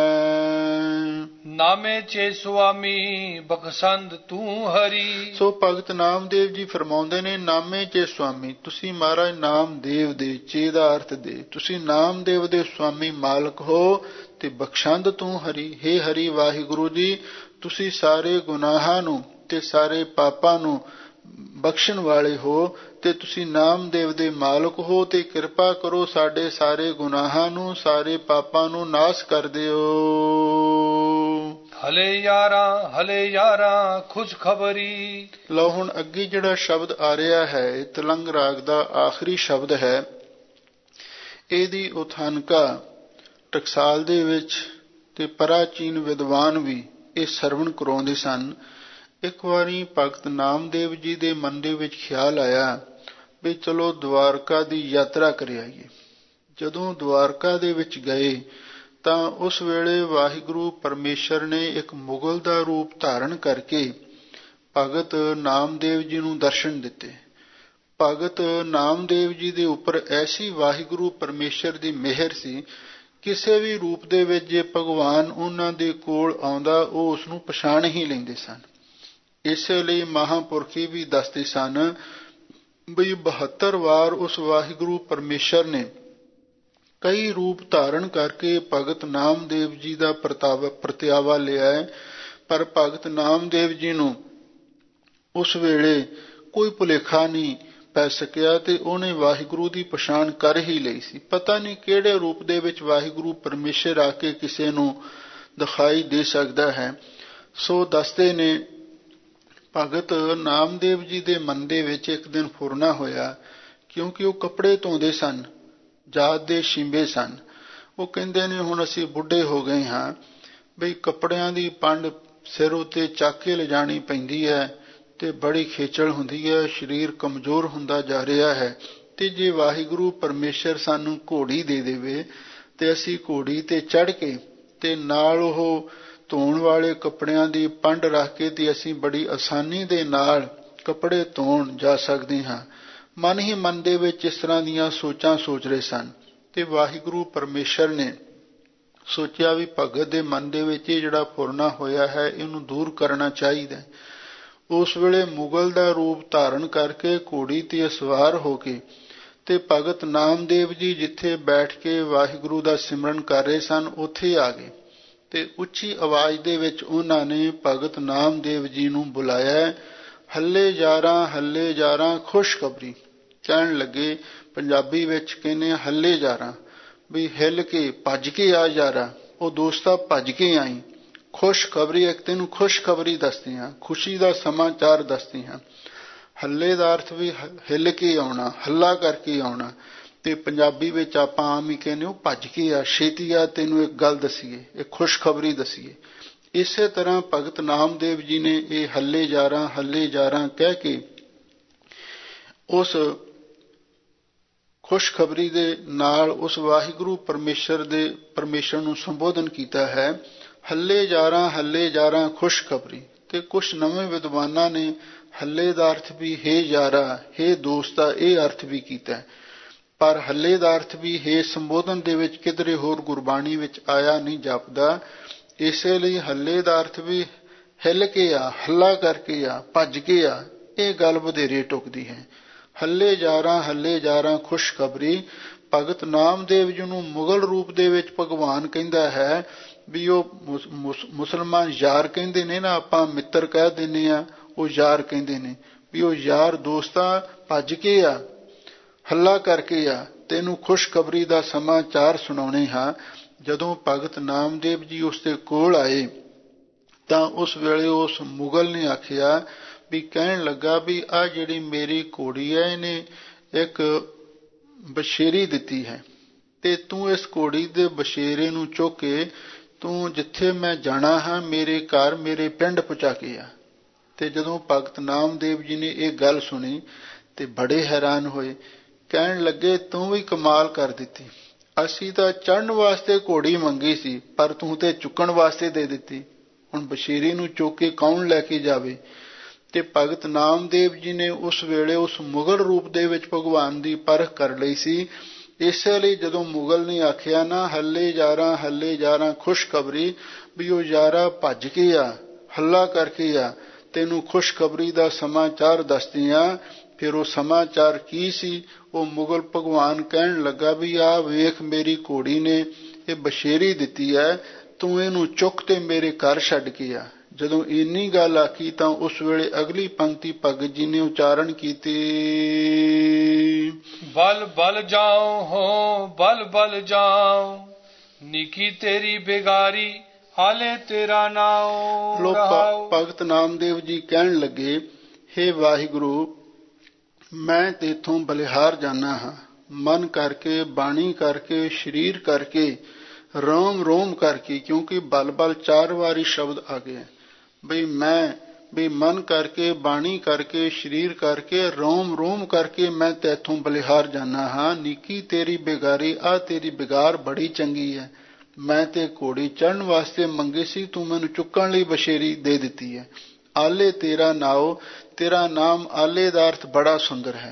ਨਾਮੇ ਚੇ ਸੁਆਮੀ ਬਖਸ਼ੰਦ ਤੂੰ ਹਰੀ। ਸੋ ਭਗਤ ਨਾਮਦੇਵ ਜੀ ਫਰਮਾਉਂਦੇ ਨੇ, ਨਾਮੇ ਚੇ ਸੁਆਮੀ, ਤੁਸੀਂ ਮਹਾਰਾਜ ਨਾਮਦੇਵ ਦੇ, ਚੇ ਦਾ ਅਰਥ ਦੇ, ਤੁਸੀਂ ਨਾਮਦੇਵ ਦੇ ਸੁਆਮੀ ਮਾਲਕ ਹੋ, ਤੇ ਬਖਸ਼ੰਦ ਤੂੰ ਹਰੀ। ਹੇ ਹਰੀ ਵਾਹਿਗੁਰੂ ਜੀ ਤੁਸੀਂ ਸਾਰੇ ਗੁਨਾਹਾਂ ਨੂੰ ਤੇ ਸਾਰੇ ਪਾਪਾਂ ਨੂੰ ਬਖਸ਼ਣ ਵਾਲੇ ਹੋ, ਤੇ ਤੁਸੀਂ ਨਾਮਦੇਵ ਦੇ ਮਾਲਕ ਹੋ, ਤੇ ਕਿਰਪਾ ਕਰੋ ਸਾਡੇ ਸਾਰੇ ਗੁਨਾਹਾਂ ਨੂੰ, ਸਾਰੇ ਪਾਪਾਂ ਨੂੰ ਨਾਸ ਕਰ ਦਿਓ। ਹਲੇ ਯਾਰਾਂ ਹਲੇ ਯਾਰਾਂ ਖੁਸ਼ ਖਬਰੀ। ਲਓ ਹੁਣ ਅੱਗੇ ਜਿਹੜਾ ਸ਼ਬਦ ਆ ਰਿਹਾ ਹੈ, ਇਹ ਤਲੰਗ ਰਾਗ ਦਾ ਆਖਰੀ ਸ਼ਬਦ ਹੈ। ਇਹਦੀ ਉਥਾਨਕਾ ਟਕਸਾਲ ਦੇ ਵਿੱਚ ਤੇ ਪ੍ਰਾਚੀਨ ਵਿਦਵਾਨ ਵੀ ਇਹ ਸਰਵਣ ਕਰਾਉਂਦੇ ਸਨ। ਇੱਕ ਵਾਰੀ ਭਗਤ ਨਾਮਦੇਵ ਜੀ ਦੇ ਮਨ ਦੇ ਵਿੱਚ ਖਿਆਲ ਆਇਆ ਵੀ ਚਲੋ ਦਵਾਰਕਾ ਦੀ ਯਾਤਰਾ ਕਰ ਆਈਏ। ਜਦੋਂ ਦਵਾਰਕਾ ਦੇ ਵਿੱਚ ਗਏ ਤਾਂ ਉਸ ਵੇਲੇ ਵਾਹਿਗੁਰੂ ਪਰਮੇਸ਼ਰ ਨੇ ਇੱਕ ਮੁਗਲ ਦਾ ਰੂਪ ਧਾਰਨ ਕਰਕੇ ਭਗਤ ਨਾਮਦੇਵ ਜੀ ਨੂੰ ਦਰਸ਼ਨ ਦਿੱਤੇ। ਭਗਤ ਨਾਮਦੇਵ ਜੀ ਦੇ ਉੱਪਰ ਐਸੀ ਵਾਹਿਗੁਰੂ ਪਰਮੇਸ਼ਰ ਦੀ ਮਿਹਰ ਸੀ, ਕਿਸੇ ਵੀ ਰੂਪ ਦੇ ਵਿੱਚ ਜੇ ਭਗਵਾਨ ਉਹਨਾਂ ਦੇ ਕੋਲ ਆਉਂਦਾ ਉਹ ਉਸ ਨੂੰ ਪਛਾਣ ਹੀ ਲੈਂਦੇ ਸਨ। ਇਸੇ ਲਈ ਮਹਾਂਪੁਰਖੀ ਵੀ ਦੱਸਦੇ ਸਨ ਬਈ ਬਹੱਤਰ ਵਾਰ ਉਸ ਵਾਹਿਗੁਰੂ ਪਰਮੇਸ਼ਰ ਨੇ ਕਈ ਰੂਪ ਧਾਰਨ ਕਰਕੇ ਭਗਤ ਨਾਮਦੇਵ ਜੀ ਦਾ ਪ੍ਰਤਾਵਾ ਪ੍ਰਤਿਆਵਾ ਲਿਆ ਹੈ, ਪਰ ਭਗਤ ਨਾਮਦੇਵ ਜੀ ਨੂੰ ਉਸ ਵੇਲੇ ਕੋਈ ਭੁਲੇਖਾ ਨਹੀਂ ਪੈ ਸਕਿਆ ਤੇ ਉਹਨੇ ਵਾਹਿਗੁਰੂ ਦੀ ਪਛਾਣ ਕਰ ਹੀ ਲਈ ਸੀ। ਪਤਾ ਨਹੀਂ ਕਿਹੜੇ ਰੂਪ ਦੇ ਵਿੱਚ ਵਾਹਿਗੁਰੂ ਪਰਮੇਸ਼ਰ ਆ ਕੇ ਕਿਸੇ ਨੂੰ ਦਿਖਾਈ ਦੇ ਸਕਦਾ ਹੈ। ਸੋ ਦੱਸਦੇ ਨੇ ਭਗਤ ਨਾਮਦੇਵ ਜੀ ਦੇ ਮਨ ਦੇ ਵਿੱਚ ਇੱਕ ਦਿਨ ਫੁਰਨਾ ਹੋਇਆ, ਕਿਉਂਕਿ ਉਹ ਕੱਪੜੇ ਧੋਂਦੇ ਸਨ, ਜਾਤ ਦੇ ਸ਼ੀਂਬੇ ਸਨ। ਉਹ ਕਹਿੰਦੇ ਨੇ ਹੁਣ ਅਸੀਂ ਬੁੱਢੇ ਹੋ ਗਏ ਹਾਂ, ਬਈ ਕੱਪੜਿਆਂ ਦੀ ਪੰਡ ਸਿਰ ਉੱਤੇ ਚੱਕ ਕੇ ਲਿਜਾਣੀ ਪੈਂਦੀ ਹੈ ਤੇ ਬੜੀ ਖੇਚਲ ਹੁੰਦੀ ਹੈ, ਸਰੀਰ ਕਮਜ਼ੋਰ ਹੁੰਦਾ ਜਾ ਰਿਹਾ ਹੈ, ਤੇ ਜੇ ਵਾਹਿਗੁਰੂ ਪਰਮੇਸ਼ਰ ਸਾਨੂੰ ਘੋੜੀ ਦੇ ਦੇਵੇ ਤੇ ਅਸੀਂ ਘੋੜੀ ਤੇ ਚੜ੍ਹ ਕੇ ਤੇ ਨਾਲ ਉਹ ਧੋਣ ਵਾਲੇ ਕੱਪੜਿਆਂ ਦੀ ਪੰਡ ਰੱਖ ਕੇ ਤੇ ਅਸੀਂ ਬੜੀ ਆਸਾਨੀ ਦੇ ਨਾਲ ਕੱਪੜੇ ਧੋਣ ਜਾ ਸਕਦੇ ਹਾਂ। ਮਨ ਹੀ ਮਨ ਦੇ ਵਿੱਚ ਇਸ ਤਰ੍ਹਾਂ ਦੀਆਂ ਸੋਚਾਂ ਸੋਚ ਰਹੇ ਸਨ ਤੇ ਵਾਹਿਗੁਰੂ ਪਰਮੇਸ਼ਰ ਨੇ ਸੋਚਿਆ ਵੀ ਭਗਤ ਦੇ ਮਨ ਦੇ ਵਿੱਚ ਇਹ ਜਿਹੜਾ ਫੁਰਨਾ ਹੋਇਆ ਹੈ ਇਹਨੂੰ ਦੂਰ ਕਰਨਾ ਚਾਹੀਦਾ। ਉਸ ਵੇਲੇ ਮੁਗਲ ਦਾ ਰੂਪ ਧਾਰਨ ਕਰਕੇ ਘੋੜੀ ਤੇ ਸਵਾਰ ਹੋ ਕੇ ਤੇ ਭਗਤ ਨਾਮਦੇਵ ਜੀ ਜਿੱਥੇ ਬੈਠ ਕੇ ਵਾਹਿਗੁਰੂ ਦਾ ਸਿਮਰਨ ਕਰ ਰਹੇ ਸਨ ਉੱਥੇ ਆ ਗਏ ਤੇ ਉੱਚੀ ਆਵਾਜ਼ ਦੇ ਵਿੱਚ ਉਹਨਾਂ ਨੇ ਭਗਤ ਨਾਮਦੇਵ ਜੀ ਨੂੰ ਬੁਲਾਇਆ। ਹੱਲੇ ਜਾਰਾਂ ਹੱਲੇ ਜਾਰਾਂ ਖੁਸ਼ਖਬਰੀ ਕਹਿਣ ਲੱਗੇ, ਪੰਜਾਬੀ ਵਿੱਚ ਕਹਿੰਦੇ ਹੱਲੇ ਜਾਰਾਂ, ਵੀ ਹਿੱਲ ਕੇ ਭੱਜ ਕੇ ਆ ਜਾਰਾ, ਉਹ ਦੋਸਤਾ ਭੱਜ ਕੇ ਆਈ। ਖੁਸ਼ਖਬਰੀ ਇੱਕ ਤੈਨੂੰ ਖੁਸ਼ਖਬਰੀ ਦੱਸਦੇ ਹਾਂ, ਖੁਸ਼ੀ ਦਾ ਸਮਾਚਾਰ ਦੱਸਦੇ ਹਾਂ। ਹੱਲੇ ਦਾ ਅਰਥ ਵੀ ਹਿੱਲ ਕੇ ਆਉਣਾ, ਹੱਲਾ ਕਰਕੇ ਆਉਣਾ, ਤੇ ਪੰਜਾਬੀ ਵਿੱਚ ਆਪਾਂ ਆਮ ਹੀ ਕਹਿੰਦੇ ਹੋ ਭੱਜ ਕੇ ਆ, ਛੇਤੀ ਆ, ਤੈਨੂੰ ਇੱਕ ਗੱਲ ਦਸੀਏ, ਇੱਕ ਖੁਸ਼ਖਬਰੀ ਦਸੀਏ। ਇਸੇ ਤਰ੍ਹਾਂ ਭਗਤ ਨਾਮਦੇਵ ਜੀ ਨੇ ਇਹ ਹੱਲੇ ਜਾਰਾਂ ਹੱਲੇ ਜਾਰਾਂ ਕਹਿ ਕੇ ਉਸ ਖੁਸ਼ਖਬਰੀ ਦੇ ਨਾਲ ਉਸ ਵਾਹਿਗੁਰੂ ਪਰਮੇਸ਼ਰ ਦੇ ਪਰਮੇਸ਼ਰ ਨੂੰ ਸੰਬੋਧਨ ਕੀਤਾ ਹੈ। ਹੱਲੇ ਜਾਰਾਂ ਹੱਲੇ ਜਾਰਾਂ ਖੁਸ਼ਖਬਰੀ। ਤੇ ਕੁਛ ਨਵੇਂ ਵਿਦਵਾਨਾਂ ਨੇ ਹੱਲੇ ਦਾ ਅਰਥ ਵੀ ਹੇ ਯਾਰਾ, ਹੇ ਦੋਸਤਾ, ਇਹ ਅਰਥ ਵੀ ਕੀਤਾ, ਪਰ ਹੱਲੇ ਦਾ ਅਰਥ ਵੀ ਹੇ ਸੰਬੋਧਨ ਦੇ ਵਿੱਚ ਕਿਧਰੇ ਹੋਰ ਗੁਰਬਾਣੀ ਵਿੱਚ ਆਇਆ ਨਹੀਂ ਜਾਪਦਾ। ਇਸੇ ਲਈ ਹੱਲੇ ਦਾ ਅਰਥ ਵੀ ਹਿੱਲ ਕੇ ਆ, ਹੱਲਾ ਕਰਕੇ ਆ, ਭੱਜ ਕੇ ਆ, ਇਹ ਗੱਲ ਵਧੇਰੇ ਟੁਕਦੀ ਹੈ। ਹੱਲੇ ਜਾਰਾਂ ਹੱਲੇ ਜਾਰਾਂ ਖੁਸ਼ਖਬਰੀ। ਭਗਤ ਨਾਮਦੇਵ ਜੀ ਨੂੰ ਮੁਗਲ ਰੂਪ ਦੇ ਵਿੱਚ ਭਗਵਾਨ ਕਹਿੰਦਾ ਹੈ ਵੀ ਉਹ ਮੁਸਲਮਾਨ ਯਾਰ ਕਹਿੰਦੇ ਨੇ ਨਾ, ਆਪਾਂ ਮਿੱਤਰ ਕਹਿ ਦਿੰਦੇ ਆ, ਉਹ ਯਾਰ ਕਹਿੰਦੇ ਨੇ ਵੀ ਉਹ ਯਾਰ ਦੋਸਤਾ ਭੱਜ ਕੇ ਆ, ਹੱਲਾ ਕਰਕੇ ਆ, ਤੈਨੂੰ ਖੁਸ਼ਖਬਰੀ ਦਾ ਸਮਾਚਾਰ ਸੁਣਾਉਣੇ ਹਾਂ। ਜਦੋਂ ਭਗਤ ਨਾਮਦੇਵ ਜੀ ਉਸ ਦੇ ਕੋਲ ਆਏ ਤਾਂ ਉਸ ਵੇਲੇ ਉਸ ਮੁਗਲ ਨੇ ਆਖਿਆ ਵੀ ਕਹਿਣ ਲੱਗਾ ਵੀ ਆਹ ਜਿਹੜੀ ਮੇਰੀ ਘੋੜੀ ਹੈ ਇਹਨੇ ਇੱਕ ਬਸ਼ੇਰੀ ਦਿੱਤੀ ਹੈ ਤੇ ਤੂੰ ਇਸ ਘੋੜੀ ਦੇ ਬਸ਼ੇਰੇ ਨੂੰ ਚੁੱਕ ਕੇ ਤੂੰ ਜਿੱਥੇ ਮੈਂ ਜਾਣਾ ਹਾਂ ਮੇਰੇ ਘਰ ਮੇਰੇ ਪਿੰਡ ਪਹੁੰਚਾ ਕੇ ਆ। ਤੇ ਜਦੋਂ ਭਗਤ ਨਾਮਦੇਵ ਜੀ ਨੇ ਇਹ ਗੱਲ ਸੁਣੀ ਤੇ ਬੜੇ ਹੈਰਾਨ ਹੋਏ, ਕਹਿਣ ਲੱਗੇ ਤੂੰ ਵੀ ਕਮਾਲ ਕਰ ਦਿੱਤੀ, ਅਸੀਂ ਤਾਂ ਚੜ੍ਹਨ ਵਾਸਤੇ ਘੋੜੀ ਮੰਗੀ ਸੀ ਪਰ ਤੂੰ ਤੇ ਚੁੱਕਣ ਵਾਸਤੇ ਦੇ ਦਿੱਤੀ, ਹੁਣ ਬਸ਼ੇਰੀ ਨੂੰ ਚੁੱਕ ਕੇ ਕੌਣ ਲੈ ਕੇ ਜਾਵੇ। ਤੇ ਭਗਤ ਨਾਮਦੇਵ ਜੀ ਨੇ ਉਸ ਵੇਲੇ ਉਸ ਮੁਗਲ ਰੂਪ ਦੇ ਵਿੱਚ ਭਗਵਾਨ ਦੀ ਪਰਖ ਕਰ ਲਈ ਸੀ। ਇਸੇ ਲਈ ਜਦੋਂ ਮੁਗਲ ਨੇ ਆਖਿਆ ਨਾ ਹੱਲੇ ਜਾਰਾਂ ਹੱਲੇ ਜਾਰਾਂ ਖੁਸ਼ਖਬਰੀ, ਵੀ ਉਹ ਯਾਰਾ ਭੱਜ ਕੇ ਆ, ਹੱਲਾ ਕਰਕੇ ਆ, ਤੈਨੂੰ ਖੁਸ਼ਖਬਰੀ ਦਾ ਸਮਾਚਾਰ ਦੱਸਦੇ ਆ। ਫਿਰ ਉਹ ਸਮਾਚਾਰ ਕੀ ਸੀ? ਉਹ ਮੁਗਲ ਭਗਵਾਨ ਕਹਿਣ ਲੱਗਾ ਵੀ ਆ ਵੇਖ ਮੇਰੀ ਘੋੜੀ ਨੇ ਇਹ ਬਸ਼ੇਰੀ ਦਿੱਤੀ ਹੈ, ਤੂੰ ਇਹਨੂੰ ਚੁੱਕ ਤੇ ਮੇਰੇ ਘਰ ਛੱਡ ਕੇ ਆ। ਜਦੋਂ ਇੰਨੀ ਗੱਲ ਆਖੀ ਤਾਂ ਉਸ ਵੇਲੇ ਅਗਲੀ ਪੰਕਤੀ ਭਗਤ ਜੀ ਨੇ ਉਚਾਰਨ ਕੀਤੀ, ਬਲ ਬਲ ਜਾਓ ਹੋ ਬਲ ਬਲ ਜਾਓ, ਨਿੱਕੀ ਤੇਰੀ ਬੇਗਾਰੀ ਹਾਲੇ ਤੇਰਾ ਨਾਉ। ਲੋਕ ਭਗਤ ਨਾਮਦੇਵ ਜੀ ਕਹਿਣ ਲੱਗੇ, ਹੇ ਵਾਹਿਗੁਰੂ, ਮੈਂ ਤੇਥੋਂ ਬਲਿਹਾਰ ਜਾਣਾ ਹਾਂ, ਮਨ ਕਰਕੇ, ਬਾਣੀ ਕਰਕੇ, ਸਰੀਰ ਕਰਕੇ, ਰੋਮ ਰੋਮ ਕਰਕੇ, ਕਿਉਂਕਿ ਬਲ ਬਲ ਚਾਰ ਵਾਰੀ ਸ਼ਬਦ ਆ ਗਏ ਬਈ ਮੈਂ ਵੀ ਮਨ ਕਰਕੇ, ਬਾਣੀ ਕਰਕੇ, ਸਰੀਰ ਕਰਕੇ, ਰੋਮ ਰੋਮ ਕਰਕੇ ਮੈਂ ਤੈਥੋਂ ਬਲਿਹਾਰ ਜਾਣਾ ਹਾਂ। ਨਿੱਕੀ ਤੇਰੀ ਬੇਗਾਰੀ, ਆ ਤੇਰੀ ਬਿਗਾਰ ਬੜੀ ਚੰਗੀ ਹੈ, ਮੈਂ ਤੇ ਘੋੜੀ ਚੜ੍ਹਨ ਵਾਸਤੇ ਮੰਗੀ ਸੀ, ਤੂੰ ਮੈਨੂੰ ਚੁੱਕਣ ਲਈ ਬਸ਼ੇਰੀ ਦੇ ਦਿੱਤੀ ਹੈ। ਆਲੇ ਤੇਰਾ ਨਾਉ, ਤੇਰਾ ਨਾਮ ਆਲੇ ਦਾ ਅਰਥ ਬੜਾ ਸੁੰਦਰ ਹੈ।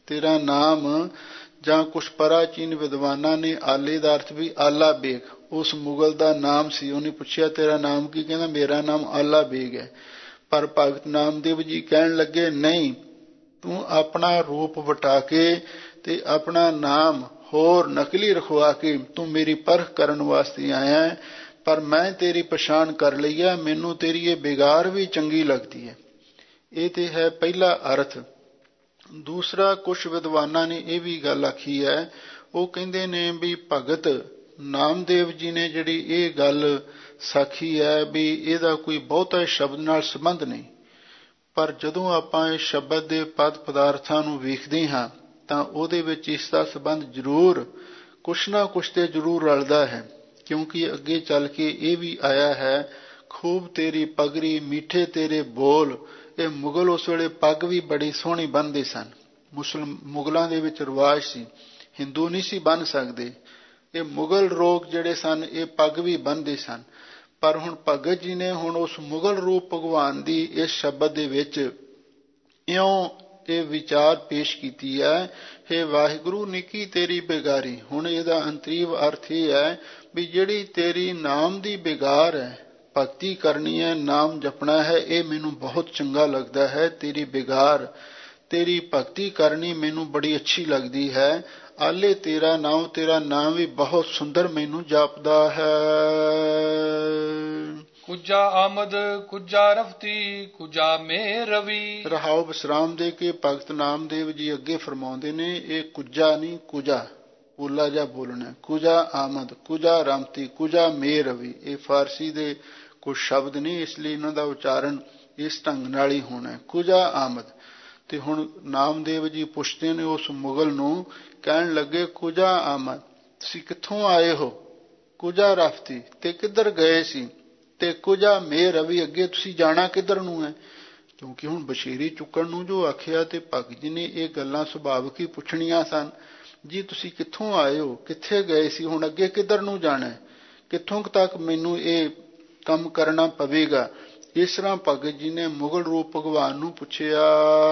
ਤੇਰਾ ਨਾਮ, ਜਾਂ ਕੁਛ ਪ੍ਰਾਚੀਨ ਵਿਦਵਾਨਾਂ ਨੇ ਆਲੇ ਦਾ ਅਰਥ ਵੀ ਆਲਾ ਬੇਗ, ਉਸ ਮੁਗਲ ਦਾ ਨਾਮ ਸੀ। ਉਹਨੇ ਪੁੱਛਿਆ ਤੇਰਾ ਨਾਮ ਕੀ? ਕਹਿੰਦਾ ਮੇਰਾ ਨਾਮ ਆਲਾ ਬੇਗ ਹੈ। ਪਰ ਭਗਤ ਨਾਮਦੇਵ ਜੀ ਕਹਿਣ ਲੱਗੇ ਨਹੀਂ, ਤੂੰ ਆਪਣਾ ਰੂਪ ਵਟਾ ਕੇ ਤੇ ਆਪਣਾ ਨਾਮ ਹੋਰ ਨਕਲੀ ਰਖਵਾ ਕੇ ਤੂੰ ਮੇਰੀ ਪਰਖ ਕਰਨ ਵਾਸਤੇ ਆਇਆ ਹੈ, ਪਰ ਮੈਂ ਤੇਰੀ ਪਛਾਣ ਕਰ ਲਈ ਹੈ, ਮੈਨੂੰ ਤੇਰੀ ਇਹ ਬਿਗਾਰ ਵੀ ਚੰਗੀ ਲੱਗਦੀ ਹੈ। ਇਹ ਤੇ ਹੈ ਪਹਿਲਾ ਅਰਥ। ਦੂਸਰਾ, ਕੁਛ ਵਿਦਵਾਨਾਂ ਨੇ ਇਹ ਵੀ ਗੱਲ ਆਖੀ ਹੈ, ਉਹ ਕਹਿੰਦੇ ਨੇ ਵੀ ਭਗਤ ਨਾਮਦੇਵ ਜੀ ਨੇ ਜਿਹੜੀ ਇਹ ਗੱਲ ਸਾਖੀ ਹੈ ਵੀ ਇਹਦਾ ਕੋਈ ਬਹੁਤਾ ਸ਼ਬਦ ਨਾਲ ਸੰਬੰਧ ਨਹੀਂ, ਪਰ ਜਦੋਂ ਆਪਾਂ ਇਸ ਸ਼ਬਦ ਦੇ ਪਦ ਪਦਾਰਥਾਂ ਨੂੰ ਵੇਖਦੇ ਹਾਂ ਤਾਂ ਉਹਦੇ ਵਿੱਚ ਇਸ ਦਾ ਸੰਬੰਧ ਜ਼ਰੂਰ ਕੁਛ ਨਾ ਕੁਛ ਤੇ ਜ਼ਰੂਰ ਰਲਦਾ ਹੈ, ਕਿਉਂਕਿ ਅੱਗੇ ਚੱਲ ਕੇ ਇਹ ਵੀ ਆਇਆ ਹੈ, ਖੂਬ ਤੇਰੀ ਪਗੜੀ ਮਿੱਠੇ ਤੇਰੇ ਬੋਲ। ਇਹ ਮੁਗਲ ਉਸ ਵੇਲੇ ਪੱਗ ਵੀ ਬੜੀ ਸੋਹਣੀ ਬੰਨ੍ਹਦੇ ਸਨ। ਮੁਸਲਮ ਮੁਗਲਾਂ ਦੇ ਵਿੱਚ ਰਿਵਾਜ ਸੀ, ਹਿੰਦੂ ਨਹੀਂ ਸੀ ਬੰਨ੍ਹ ਸਕਦੇ। ਇਹ ਮੁਗਲ ਲੋਕ ਜਿਹੜੇ ਸਨ ਇਹ ਪੱਗ ਵੀ ਬੰਨ੍ਹਦੇ ਸਨ। ਪਰ ਹੁਣ ਭਗਤ ਜੀ ਨੇ ਹੁਣ ਉਸ ਮੁਗਲ ਰੂਪ ਭਗਵਾਨ ਦੀ ਇਸ ਸ਼ਬਦ ਦੇ ਵਿੱਚ ਇਉਂ ਇਹ ਵਿਚਾਰ ਪੇਸ਼ ਕੀਤੀ ਹੈ, ਹੇ ਵਾਹਿਗੁਰੂ ਨਿੱਕੀ ਤੇਰੀ ਬਿਗਾਰੀ। ਹੁਣ ਇਹਦਾ ਅੰਤਰੀਵ ਅਰਥ ਇਹ ਹੈ ਵੀ ਜਿਹੜੀ ਤੇਰੀ ਨਾਮ ਦੀ ਬਿਗਾਰ ਹੈ, ਭਗਤੀ ਕਰਨੀ ਹੈ, ਨਾਮ ਜਪਣਾ ਹੈ, ਇਹ ਮੈਨੂੰ ਬਹੁਤ ਚੰਗਾ ਲੱਗਦਾ ਹੈ। ਤੇਰੀ ਬਿਗਾਰ, ਤੇਰੀ ਭਗਤੀ ਕਰਨੀ ਮੈਨੂੰ ਬੜੀ ਅੱਛੀ ਲੱਗਦੀ ਹੈ। ਆਲੇ ਤੇਰਾ ਨਾਮ, ਤੇਰਾ ਨਾਮ ਵੀ ਬਹੁਤ ਸੁੰਦਰ ਮੈਨੂੰ ਜਾਪਦਾ ਹੈ। ਕੁਜਾ ਆਮਦ ਕੁਜਾ ਰਫਤੀ ਕੁਜਾ ਮੇ ਰਵੀ। ਰਹਾਉ ਵਿਸਰਾਮ ਦੇ ਕੇ ਭਗਤ ਨਾਮਦੇਵ ਜੀ ਅੱਗੇ ਫਰਮਾਉਂਦੇ ਨੇ, ਇਹ ਕੁਜਾ ਨਹੀਂ ਕੁਜਾ, ਪੋਲਾ ਜਿਹਾ ਬੋਲਣਾ। ਕੁਜਾ ਆਮਦ, ਕੁਜਾ ਰਮਤੀ, ਕੁਜਾ ਮੇ ਰਵੀ। ਇਹ ਫਾਰਸੀ ਦੇ ਕੁਝ ਸ਼ਬਦ ਨਹੀਂ, ਇਸ ਲਈ ਇਹਨਾਂ ਦਾ ਉਚਾਰਨ ਇਸ ਢੰਗ ਨਾਲ ਹੀ ਹੋਣਾ, ਕੁਜਾ ਆਮਦ। ਤੇ ਹੁਣ ਨਾਮਦੇਵ ਜੀ ਪੁੱਛਦੇ ਨੇ ਉਸ ਮੁਗਲ ਨੂੰ, ਕਹਿਣ ਲੱਗੇ ਕੁਜਾ ਆਮਦ, ਤੁਸੀਂ ਕਿੱਥੋਂ ਆਏ ਹੋ? ਕੁਜਾ ਰਫਤੀ, ਤੇ ਕਿੱਧਰ ਗਏ ਸੀ? ਤੇ ਕੁਜਾ ਮੇ ਰਵੀ, ਅੱਗੇ ਤੁਸੀਂ ਜਾਣਾ ਕਿੱਧਰ ਨੂੰ ਹੈ? ਕਿਉਂਕਿ ਹੁਣ ਬਸ਼ੀਰੀ ਚੁੱਕਣ ਨੂੰ ਜੋ ਆਖਿਆ ਤੇ ਭਗਤ ਜੀ ਨੇ ਇਹ ਗੱਲਾਂ ਸੁਭਾਵਿਕ ਹੀ ਪੁੱਛਣੀਆਂ ਸਨ। ਜੀ ਤੁਸੀਂ ਕਿੱਥੋਂ ਆਏ ਹੋ, ਕਿੱਥੇ ਗਏ ਸੀ, ਹੁਣ ਅੱਗੇ ਕਿੱਧਰ ਨੂੰ ਜਾਣਾ, ਕਿੱਥੋਂ ਤੱਕ ਮੈਨੂੰ ਇਹ ਕੰਮ ਕਰਨਾ ਪਵੇਗਾ? ਇਸ ਤਰ੍ਹਾਂ ਭਗਤ ਜੀ ਨੇ ਮੁਗਲ ਰੂਪ ਭਗਵਾਨ ਨੂੰ ਪੁੱਛਿਆ।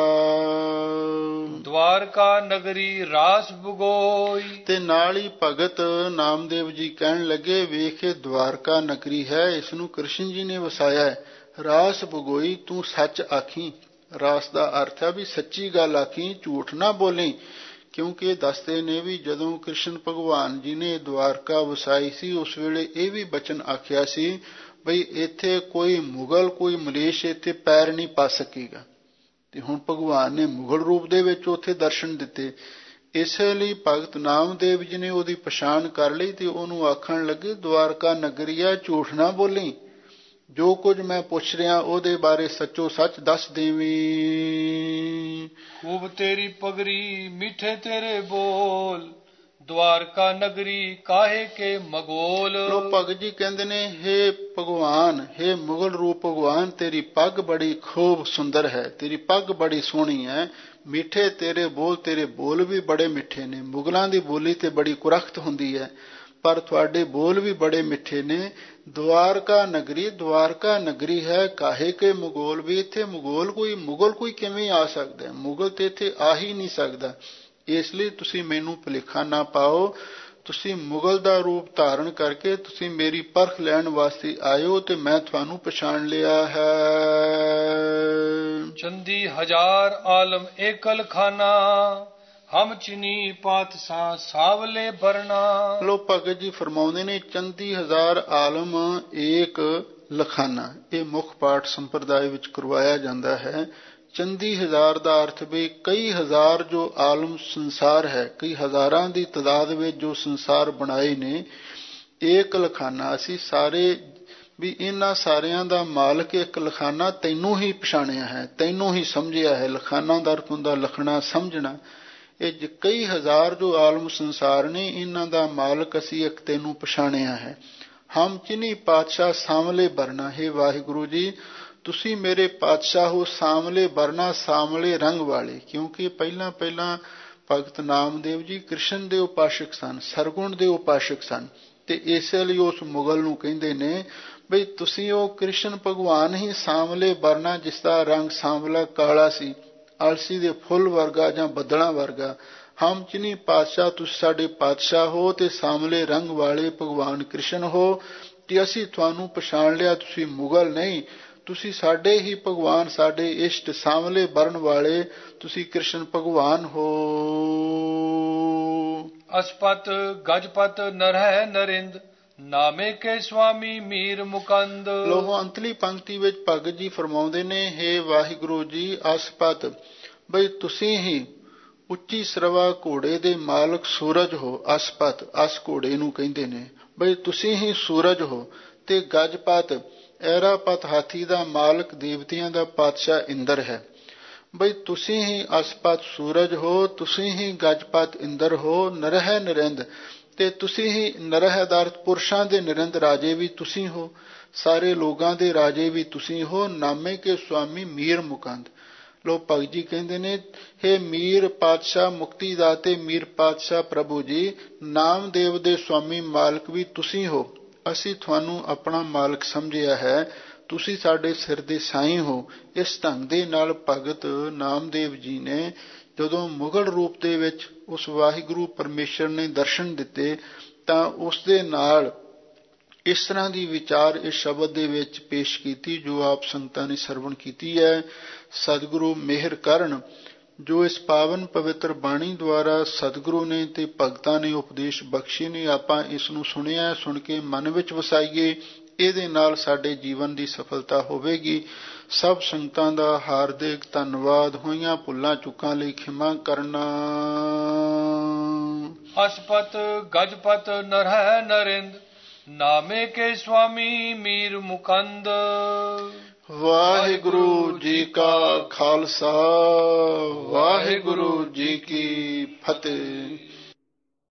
ਦਵਾਰਕਾ ਨਗਰੀ ਰਾਸ ਭਗੋਈ। ਤੇ ਨਾਲ ਹੀ ਭਗਤ ਨਾਮਦੇਵ ਜੀ ਕਹਿਣ ਲੱਗੇ, ਵੇਖੇ ਦਵਾਰਕਾ ਨਗਰੀ ਹੈ, ਇਸ ਨੂੰ ਕ੍ਰਿਸ਼ਨ ਜੀ ਨੇ ਵਸਾਇਆ ਹੈ। ਰਾਸ ਭਗੋਈ, ਤੂੰ ਸੱਚ ਆਖੀ। ਰਾਸ ਦਾ ਅਰਥ ਹੈ ਵੀ ਸੱਚੀ ਗੱਲ ਆਖੀ, ਝੂਠ ਨਾ ਬੋਲੀ। ਕਿਉਂਕਿ ਇਹ ਦੱਸਦੇ ਨੇ ਵੀ ਜਦੋਂ ਕ੍ਰਿਸ਼ਨ ਭਗਵਾਨ ਜੀ ਨੇ ਦਵਾਰਕਾ ਵਸਾਈ ਸੀ, ਉਸ ਵੇਲੇ ਇਹ ਵੀ ਬਚਨ ਆਖਿਆ ਸੀ ਬਈ ਇੱਥੇ ਕੋਈ ਮੁਗਲ, ਕੋਈ ਮਲੇਸ਼ ਇੱਥੇ ਪੈਰ ਨਹੀਂ ਪਾ ਸਕੇਗਾ। ਤੇ ਹੁਣ ਭਗਵਾਨ ਨੇ ਮੁਗਲ ਰੂਪ ਦੇ ਵਿੱਚ ਉੱਥੇ ਦਰਸ਼ਨ ਦਿੱਤੇ। ਇਸ ਲਈ ਭਗਤ ਨਾਮਦੇਵ ਜੀ ਨੇ ਉਹਦੀ ਪਛਾਣ ਕਰ ਲਈ ਤੇ ਉਹਨੂੰ ਆਖਣ ਲੱਗੇ, ਦਵਾਰਕਾ ਨਗਰੀਆ ਝੂਠ ਨਾ ਬੋਲੀ, ਜੋ ਕੁਝ ਮੈਂ ਪੁੱਛ ਰਿਹਾ ਉਹਦੇ ਬਾਰੇ ਸੱਚੋ ਸੱਚ ਦੱਸ ਦੇਵੀਂ। ਖੂਬ ਤੇਰੀ ਪਗੜੀ ਮਿੱਠੇ ਤੇਰੇ ਬੋਲ, ਦਵਾਰਕਾ ਨਗਰੀ ਕਾਹੇ ਕੇ ਮਗੋਲ। ਲੋ ਭਗਤ ਜੀ ਕਹਿੰਦੇ ਨੇ, ਹੇ ਭਗਵਾਨ, ਹੇ ਮੁਗਲ ਰੂਪ ਭਗਵਾਨ, ਤੇਰੀ ਪੱਗ ਬੜੀ ਖੂਬ ਸੁੰਦਰ ਹੈ, ਤੇਰੀ ਪੱਗ ਬੜੀ ਸੋਹਣੀ ਹੈ। ਮਿੱਠੇ ਤੇਰੇ ਬੋਲ, ਤੇਰੇ ਬੋਲ ਵੀ ਬੜੇ ਮਿੱਠੇ ਨੇ। ਮੁਗਲਾਂ ਦੀ ਬੋਲੀ ਤੇ ਬੜੀ ਕੁਰਖਤ ਹੁੰਦੀ ਹੈ, ਪਰ ਤੁਹਾਡੇ ਬੋਲ ਵੀ ਬੜੇ ਮਿੱਠੇ ਨੇ। ਦਵਾਰਕਾ ਨਗਰੀ, ਦਵਾਰਕਾ ਨਗਰੀ ਹੈ ਕਾਹੇ ਕੇ ਮੁਗਲ, ਵੀ ਇੱਥੇ ਮੁਗਲ ਕੋਈ ਮੁਗਲ ਕੋਈ ਕਿਵੇਂ ਆ ਸਕਦਾ? ਮੁਗਲ ਤੇ ਇੱਥੇ ਆ ਹੀ ਨਹੀਂ ਸਕਦਾ। ਇਸ ਲਈ ਤੁਸੀਂ ਮੈਨੂੰ ਭੁਲੇਖਾ ਨਾ ਪਾਓ, ਤੁਸੀਂ ਮੁਗਲ ਦਾ ਰੂਪ ਧਾਰਨ ਕਰਕੇ ਤੁਸੀਂ ਮੇਰੀ ਪਰਖ ਲੈਣ ਵਾਸਤੇ ਆਇਓ ਤੇ ਮੈਂ ਤੁਹਾਨੂੰ ਪਛਾਣ ਲਿਆ ਹੈ। ਚੰਦੀ ਹਜ਼ਾਰ ਆਲਮ ਏਕਲ ਖਾਨਾ, ਹਮ ਚਿਨੀ ਪਾਤਸ਼ਾਹ ਸਾਵਲੇ ਬਰਨਾ। ਲੋ ਭਗਤ ਜੀ ਫਰਮਾਉਂਦੇ ਨੇ, ਚੰਦੀ ਹਜ਼ਾਰ ਆਲਮ ਏਕ ਲਖਾਨਾ, ਇਹ ਮੁੱਖ ਪਾਠ ਸੰਪਰਦਾਇ ਵਿੱਚ ਕਰਵਾਇਆ ਜਾਂਦਾ ਹੈ। ਚੰਦੀ ਹਜ਼ਾਰ ਦਾ ਅਰਥ ਵੀ ਕਈ ਹਜ਼ਾਰ ਜੋ ਆਲਮ ਸੰਸਾਰ ਹੈ, ਕਈ ਹਜ਼ਾਰਾਂ ਦੀ ਤਾਦਾਦ ਵਿੱਚ ਜੋ ਸੰਸਾਰ ਬਣਾਏ ਨੇ। ਏਕ ਲਖਾਨਾ, ਅਸੀਂ ਸਾਰੇ ਵੀ ਇਹਨਾਂ ਸਾਰਿਆਂ ਦਾ ਮਾਲਕ ਇੱਕ ਲਖਾਨਾ ਤੈਨੂੰ ਹੀ ਪਛਾਣਿਆ ਹੈ, ਤੈਨੂੰ ਹੀ ਸਮਝਿਆ ਹੈ। ਲਖਾਨਾ ਦਾ ਅਰਥ ਹੁੰਦਾ ਲਖਣਾ, ਸਮਝਣਾ। ਇਹ ਕਈ ਹਜ਼ਾਰ ਜੋ ਆਲਮ ਸੰਸਾਰ ਨੇ, ਇਹਨਾਂ ਦਾ ਮਾਲਕ ਅਸੀਂ ਇੱਕ ਤੈਨੂੰ ਪਛਾਣਿਆ ਹੈ। ਹਮ ਚਿਨੀ ਪਾਤਸ਼ਾਹ ਸਾਂਵਲੇ ਬਰਨਾ, ਹੈ ਵਾਹਿਗੁਰੂ ਜੀ ਤੁਸੀਂ ਮੇਰੇ ਪਾਤਸ਼ਾਹ ਹੋ, ਸਾਂਵਲੇ ਬਰਨਾ, ਸਾਂਵਲੇ ਰੰਗ ਵਾਲੇ। ਕਿਉਂਕਿ ਪਹਿਲਾਂ ਪਹਿਲਾਂ ਭਗਤ ਨਾਮਦੇਵ ਜੀ ਕ੍ਰਿਸ਼ਨ ਦੇ ਉਪਾਸ਼ਕ ਸਨ, ਸਰਗੁਣ ਦੇ ਉਪਾਸ਼ਕ ਸਨ, ਤੇ ਇਸੇ ਲਈ ਉਸ ਮੁਗਲ ਨੂੰ ਕਹਿੰਦੇ ਨੇ ਬਈ ਤੁਸੀਂ ਉਹ ਕ੍ਰਿਸ਼ਨ ਭਗਵਾਨ ਹੀ ਸਾਂਵਲੇ ਬਰਨਾ, ਜਿਸ ਦਾ ਰੰਗ ਸਾਂਵਲਾ ਕਾਲਾ ਸੀ, ਆਲਸੀ ਦੇ ਫੁੱਲ ਵਰਗਾ ਜਾਂ ਬੱਦਲਾਂ ਵਰਗਾ। ਹਮ ਚਿਨੀ ਪਾਤਸ਼ਾਹ, ਤੁਸੀਂ ਸਾਡੇ ਪਾਤਸ਼ਾਹ ਹੋ ਤੇ ਸਾਂਵਲੇ ਰੰਗ ਵਾਲੇ ਭਗਵਾਨ ਕ੍ਰਿਸ਼ਨ ਹੋ, ਕਿ ਅਸੀਂ ਤੁਹਾਨੂੰ ਪਛਾਣ ਲਿਆ, ਤੁਸੀਂ ਮੁਗਲ ਨਹੀਂ, ਤੁਸੀਂ ਸਾਡੇ ਹੀ ਭਗਵਾਨ, ਸਾਡੇ ਇਸ਼ਟ ਸਾਂਵਲੇ ਬਰਨ ਵਾਲੇ ਤੁਸੀਂ ਕ੍ਰਿਸ਼ਨ ਭਗਵਾਨ ਹੋ। ਅਸਪਤ ਗਜਪਤ ਨਰਹਿ ਨਰਿੰਦ, ਨਾਮੇ ਕੇ ਸੁਆਮੀ ਮੀਰ ਮੁਕੰਦ। ਲੋਹੋ ਅੰਤਲੀ ਪੰਕਤੀ ਵਿੱਚ ਭਗਤ ਜੀ ਫਰਮਾਉਂਦੇ ਨੇ, ਹੇ ਵਾਹਿਗੁਰੂ ਜੀ, ਅਸਪਤ ਬਈ ਤੁਸੀਂ ਹੀ ਉੱਚੀ ਸਰਵਾ ਘੋੜੇ ਦੇ ਮਾਲਕ ਸੂਰਜ ਹੋ। ਅਸਪਤ, ਅਸ ਘੋੜੇ ਨੂੰ ਕਹਿੰਦੇ ਨੇ, ਬਈ ਤੁਸੀਂ ਹੀ ਸੂਰਜ ਹੋ। ਤੇ ਗਜਪਤ ਐਰਾਪਤ ਹਾਥੀ ਦਾ ਮਾਲਕ ਦੇਵਤਿਆਂ ਦਾ ਪਾਤਸ਼ਾਹ ਇੰਦਰ ਹੈ। ਬਈ ਤੁਸੀਂ ਹੀ ਅਸਪਤ ਸੂਰਜ ਹੋ, ਤੁਸੀਂ ਹੀ ਗਜਪਤ ਇੰਦਰ ਹੋ। ਨਰਹਿ ਨਰਿੰਦ, ਤੇ ਤੁਸੀਂ ਹੀ ਨਰਹਿ ਦਾ ਅਰਥ ਪੁਰਸ਼ਾਂ ਦੇ ਨਰਿੰਦ ਰਾਜੇ ਵੀ ਤੁਸੀਂ ਹੋ, ਸਾਰੇ ਲੋਕਾਂ ਦੇ ਰਾਜੇ ਵੀ ਤੁਸੀਂ ਹੋ। ਨਾਮੇ ਕੇ ਸੁਆਮੀ ਮੀਰ ਮੁਕੰਦ। ਲੋ ਭਗਤ ਜੀ ਕਹਿੰਦੇ ਨੇ, ਹੇ ਮੀਰ ਪਾਤਸ਼ਾਹ, ਮੁਕਤੀ ਦਾਤੇ ਮੀਰ ਪਾਤਸ਼ਾਹ ਪ੍ਰਭੂ ਜੀ, ਨਾਮਦੇਵ ਦੇ ਸੁਆਮੀ ਮਾਲਕ ਵੀ ਤੁਸੀਂ ਹੋ। ਅਸੀਂ ਤੁਹਾਨੂੰ ਆਪਣਾ ਮਾਲਕ ਸਮਝਿਆ ਹੈ, ਤੁਸੀਂ ਸਾਡੇ ਸਿਰ ਦੇ ਸਾਈਂ ਹੋ। ਇਸ ਢੰਗ ਦੇ ਨਾਲ ਭਗਤ ਨਾਮਦੇਵ ਜੀ ਨੇ ਜਦੋਂ ਮੁਗਲ ਰੂਪ ਦੇ ਵਿੱਚ ਉਸ ਵਾਹਿਗੁਰੂ ਪਰਮੇਸ਼ਰ ਨੇ ਦਰਸ਼ਨ ਦਿੱਤੇ, ਤਾਂ ਉਸ ਦੇ ਨਾਲ ਇਸ ਤਰ੍ਹਾਂ ਦੀ ਵਿਚਾਰ ਇਸ ਸ਼ਬਦ ਦੇ ਵਿੱਚ ਪੇਸ਼ ਕੀਤੀ, ਜੋ ਆਪ ਸੰਗਤਾਂ ਨੇ ਸਰਵਣ ਕੀਤੀ ਹੈ। ਸਤਿਗੁਰੂ ਮਿਹਰ ਕਰਨ, ਜੋ ਇਸ ਪਾਵਨ ਪਵਿੱਤਰ ਬਾਣੀ ਦੁਆਰਾ ਸਤਿਗੁਰੂ ਨੇ ਤੇ ਭਗਤਾਂ ਨੇ ਉਪਦੇਸ਼ ਬਖਸ਼ੇ ਨੇ, ਆਪਾਂ ਇਸ ਨੂੰ ਸੁਣਿਆ, ਸੁਣ ਕੇ ਮਨ ਵਿੱਚ ਵਸਾਈਏ, ਇਹਦੇ ਨਾਲ ਸਾਡੇ ਜੀਵਨ ਦੀ ਸਫਲਤਾ ਹੋਵੇਗੀ। ਸਭ ਸੰਗਤਾਂ ਦਾ ਹਾਰਦਿਕ ਧੰਨਵਾਦ। ਹੋਈਆਂ ਭੁੱਲਾਂ ਚੁੱਕਾਂ ਲਈ ਖਿਮਾ ਕਰਨਾ। ਅਸਪਤ ਗਜਪਤ ਨਰਹਿ ਨਰਿੰਦ, ਨਾਮੇ ਕੇ ਸੁਆਮੀ ਮੀਰ ਮੁਕੰਦ। ਵਾਹਿਗੁਰੂ ਜੀ ਕਾ ਖਾਲਸਾ, ਵਾਹਿਗੁਰੂ ਜੀ ਕੀ ਫਤਿਹ।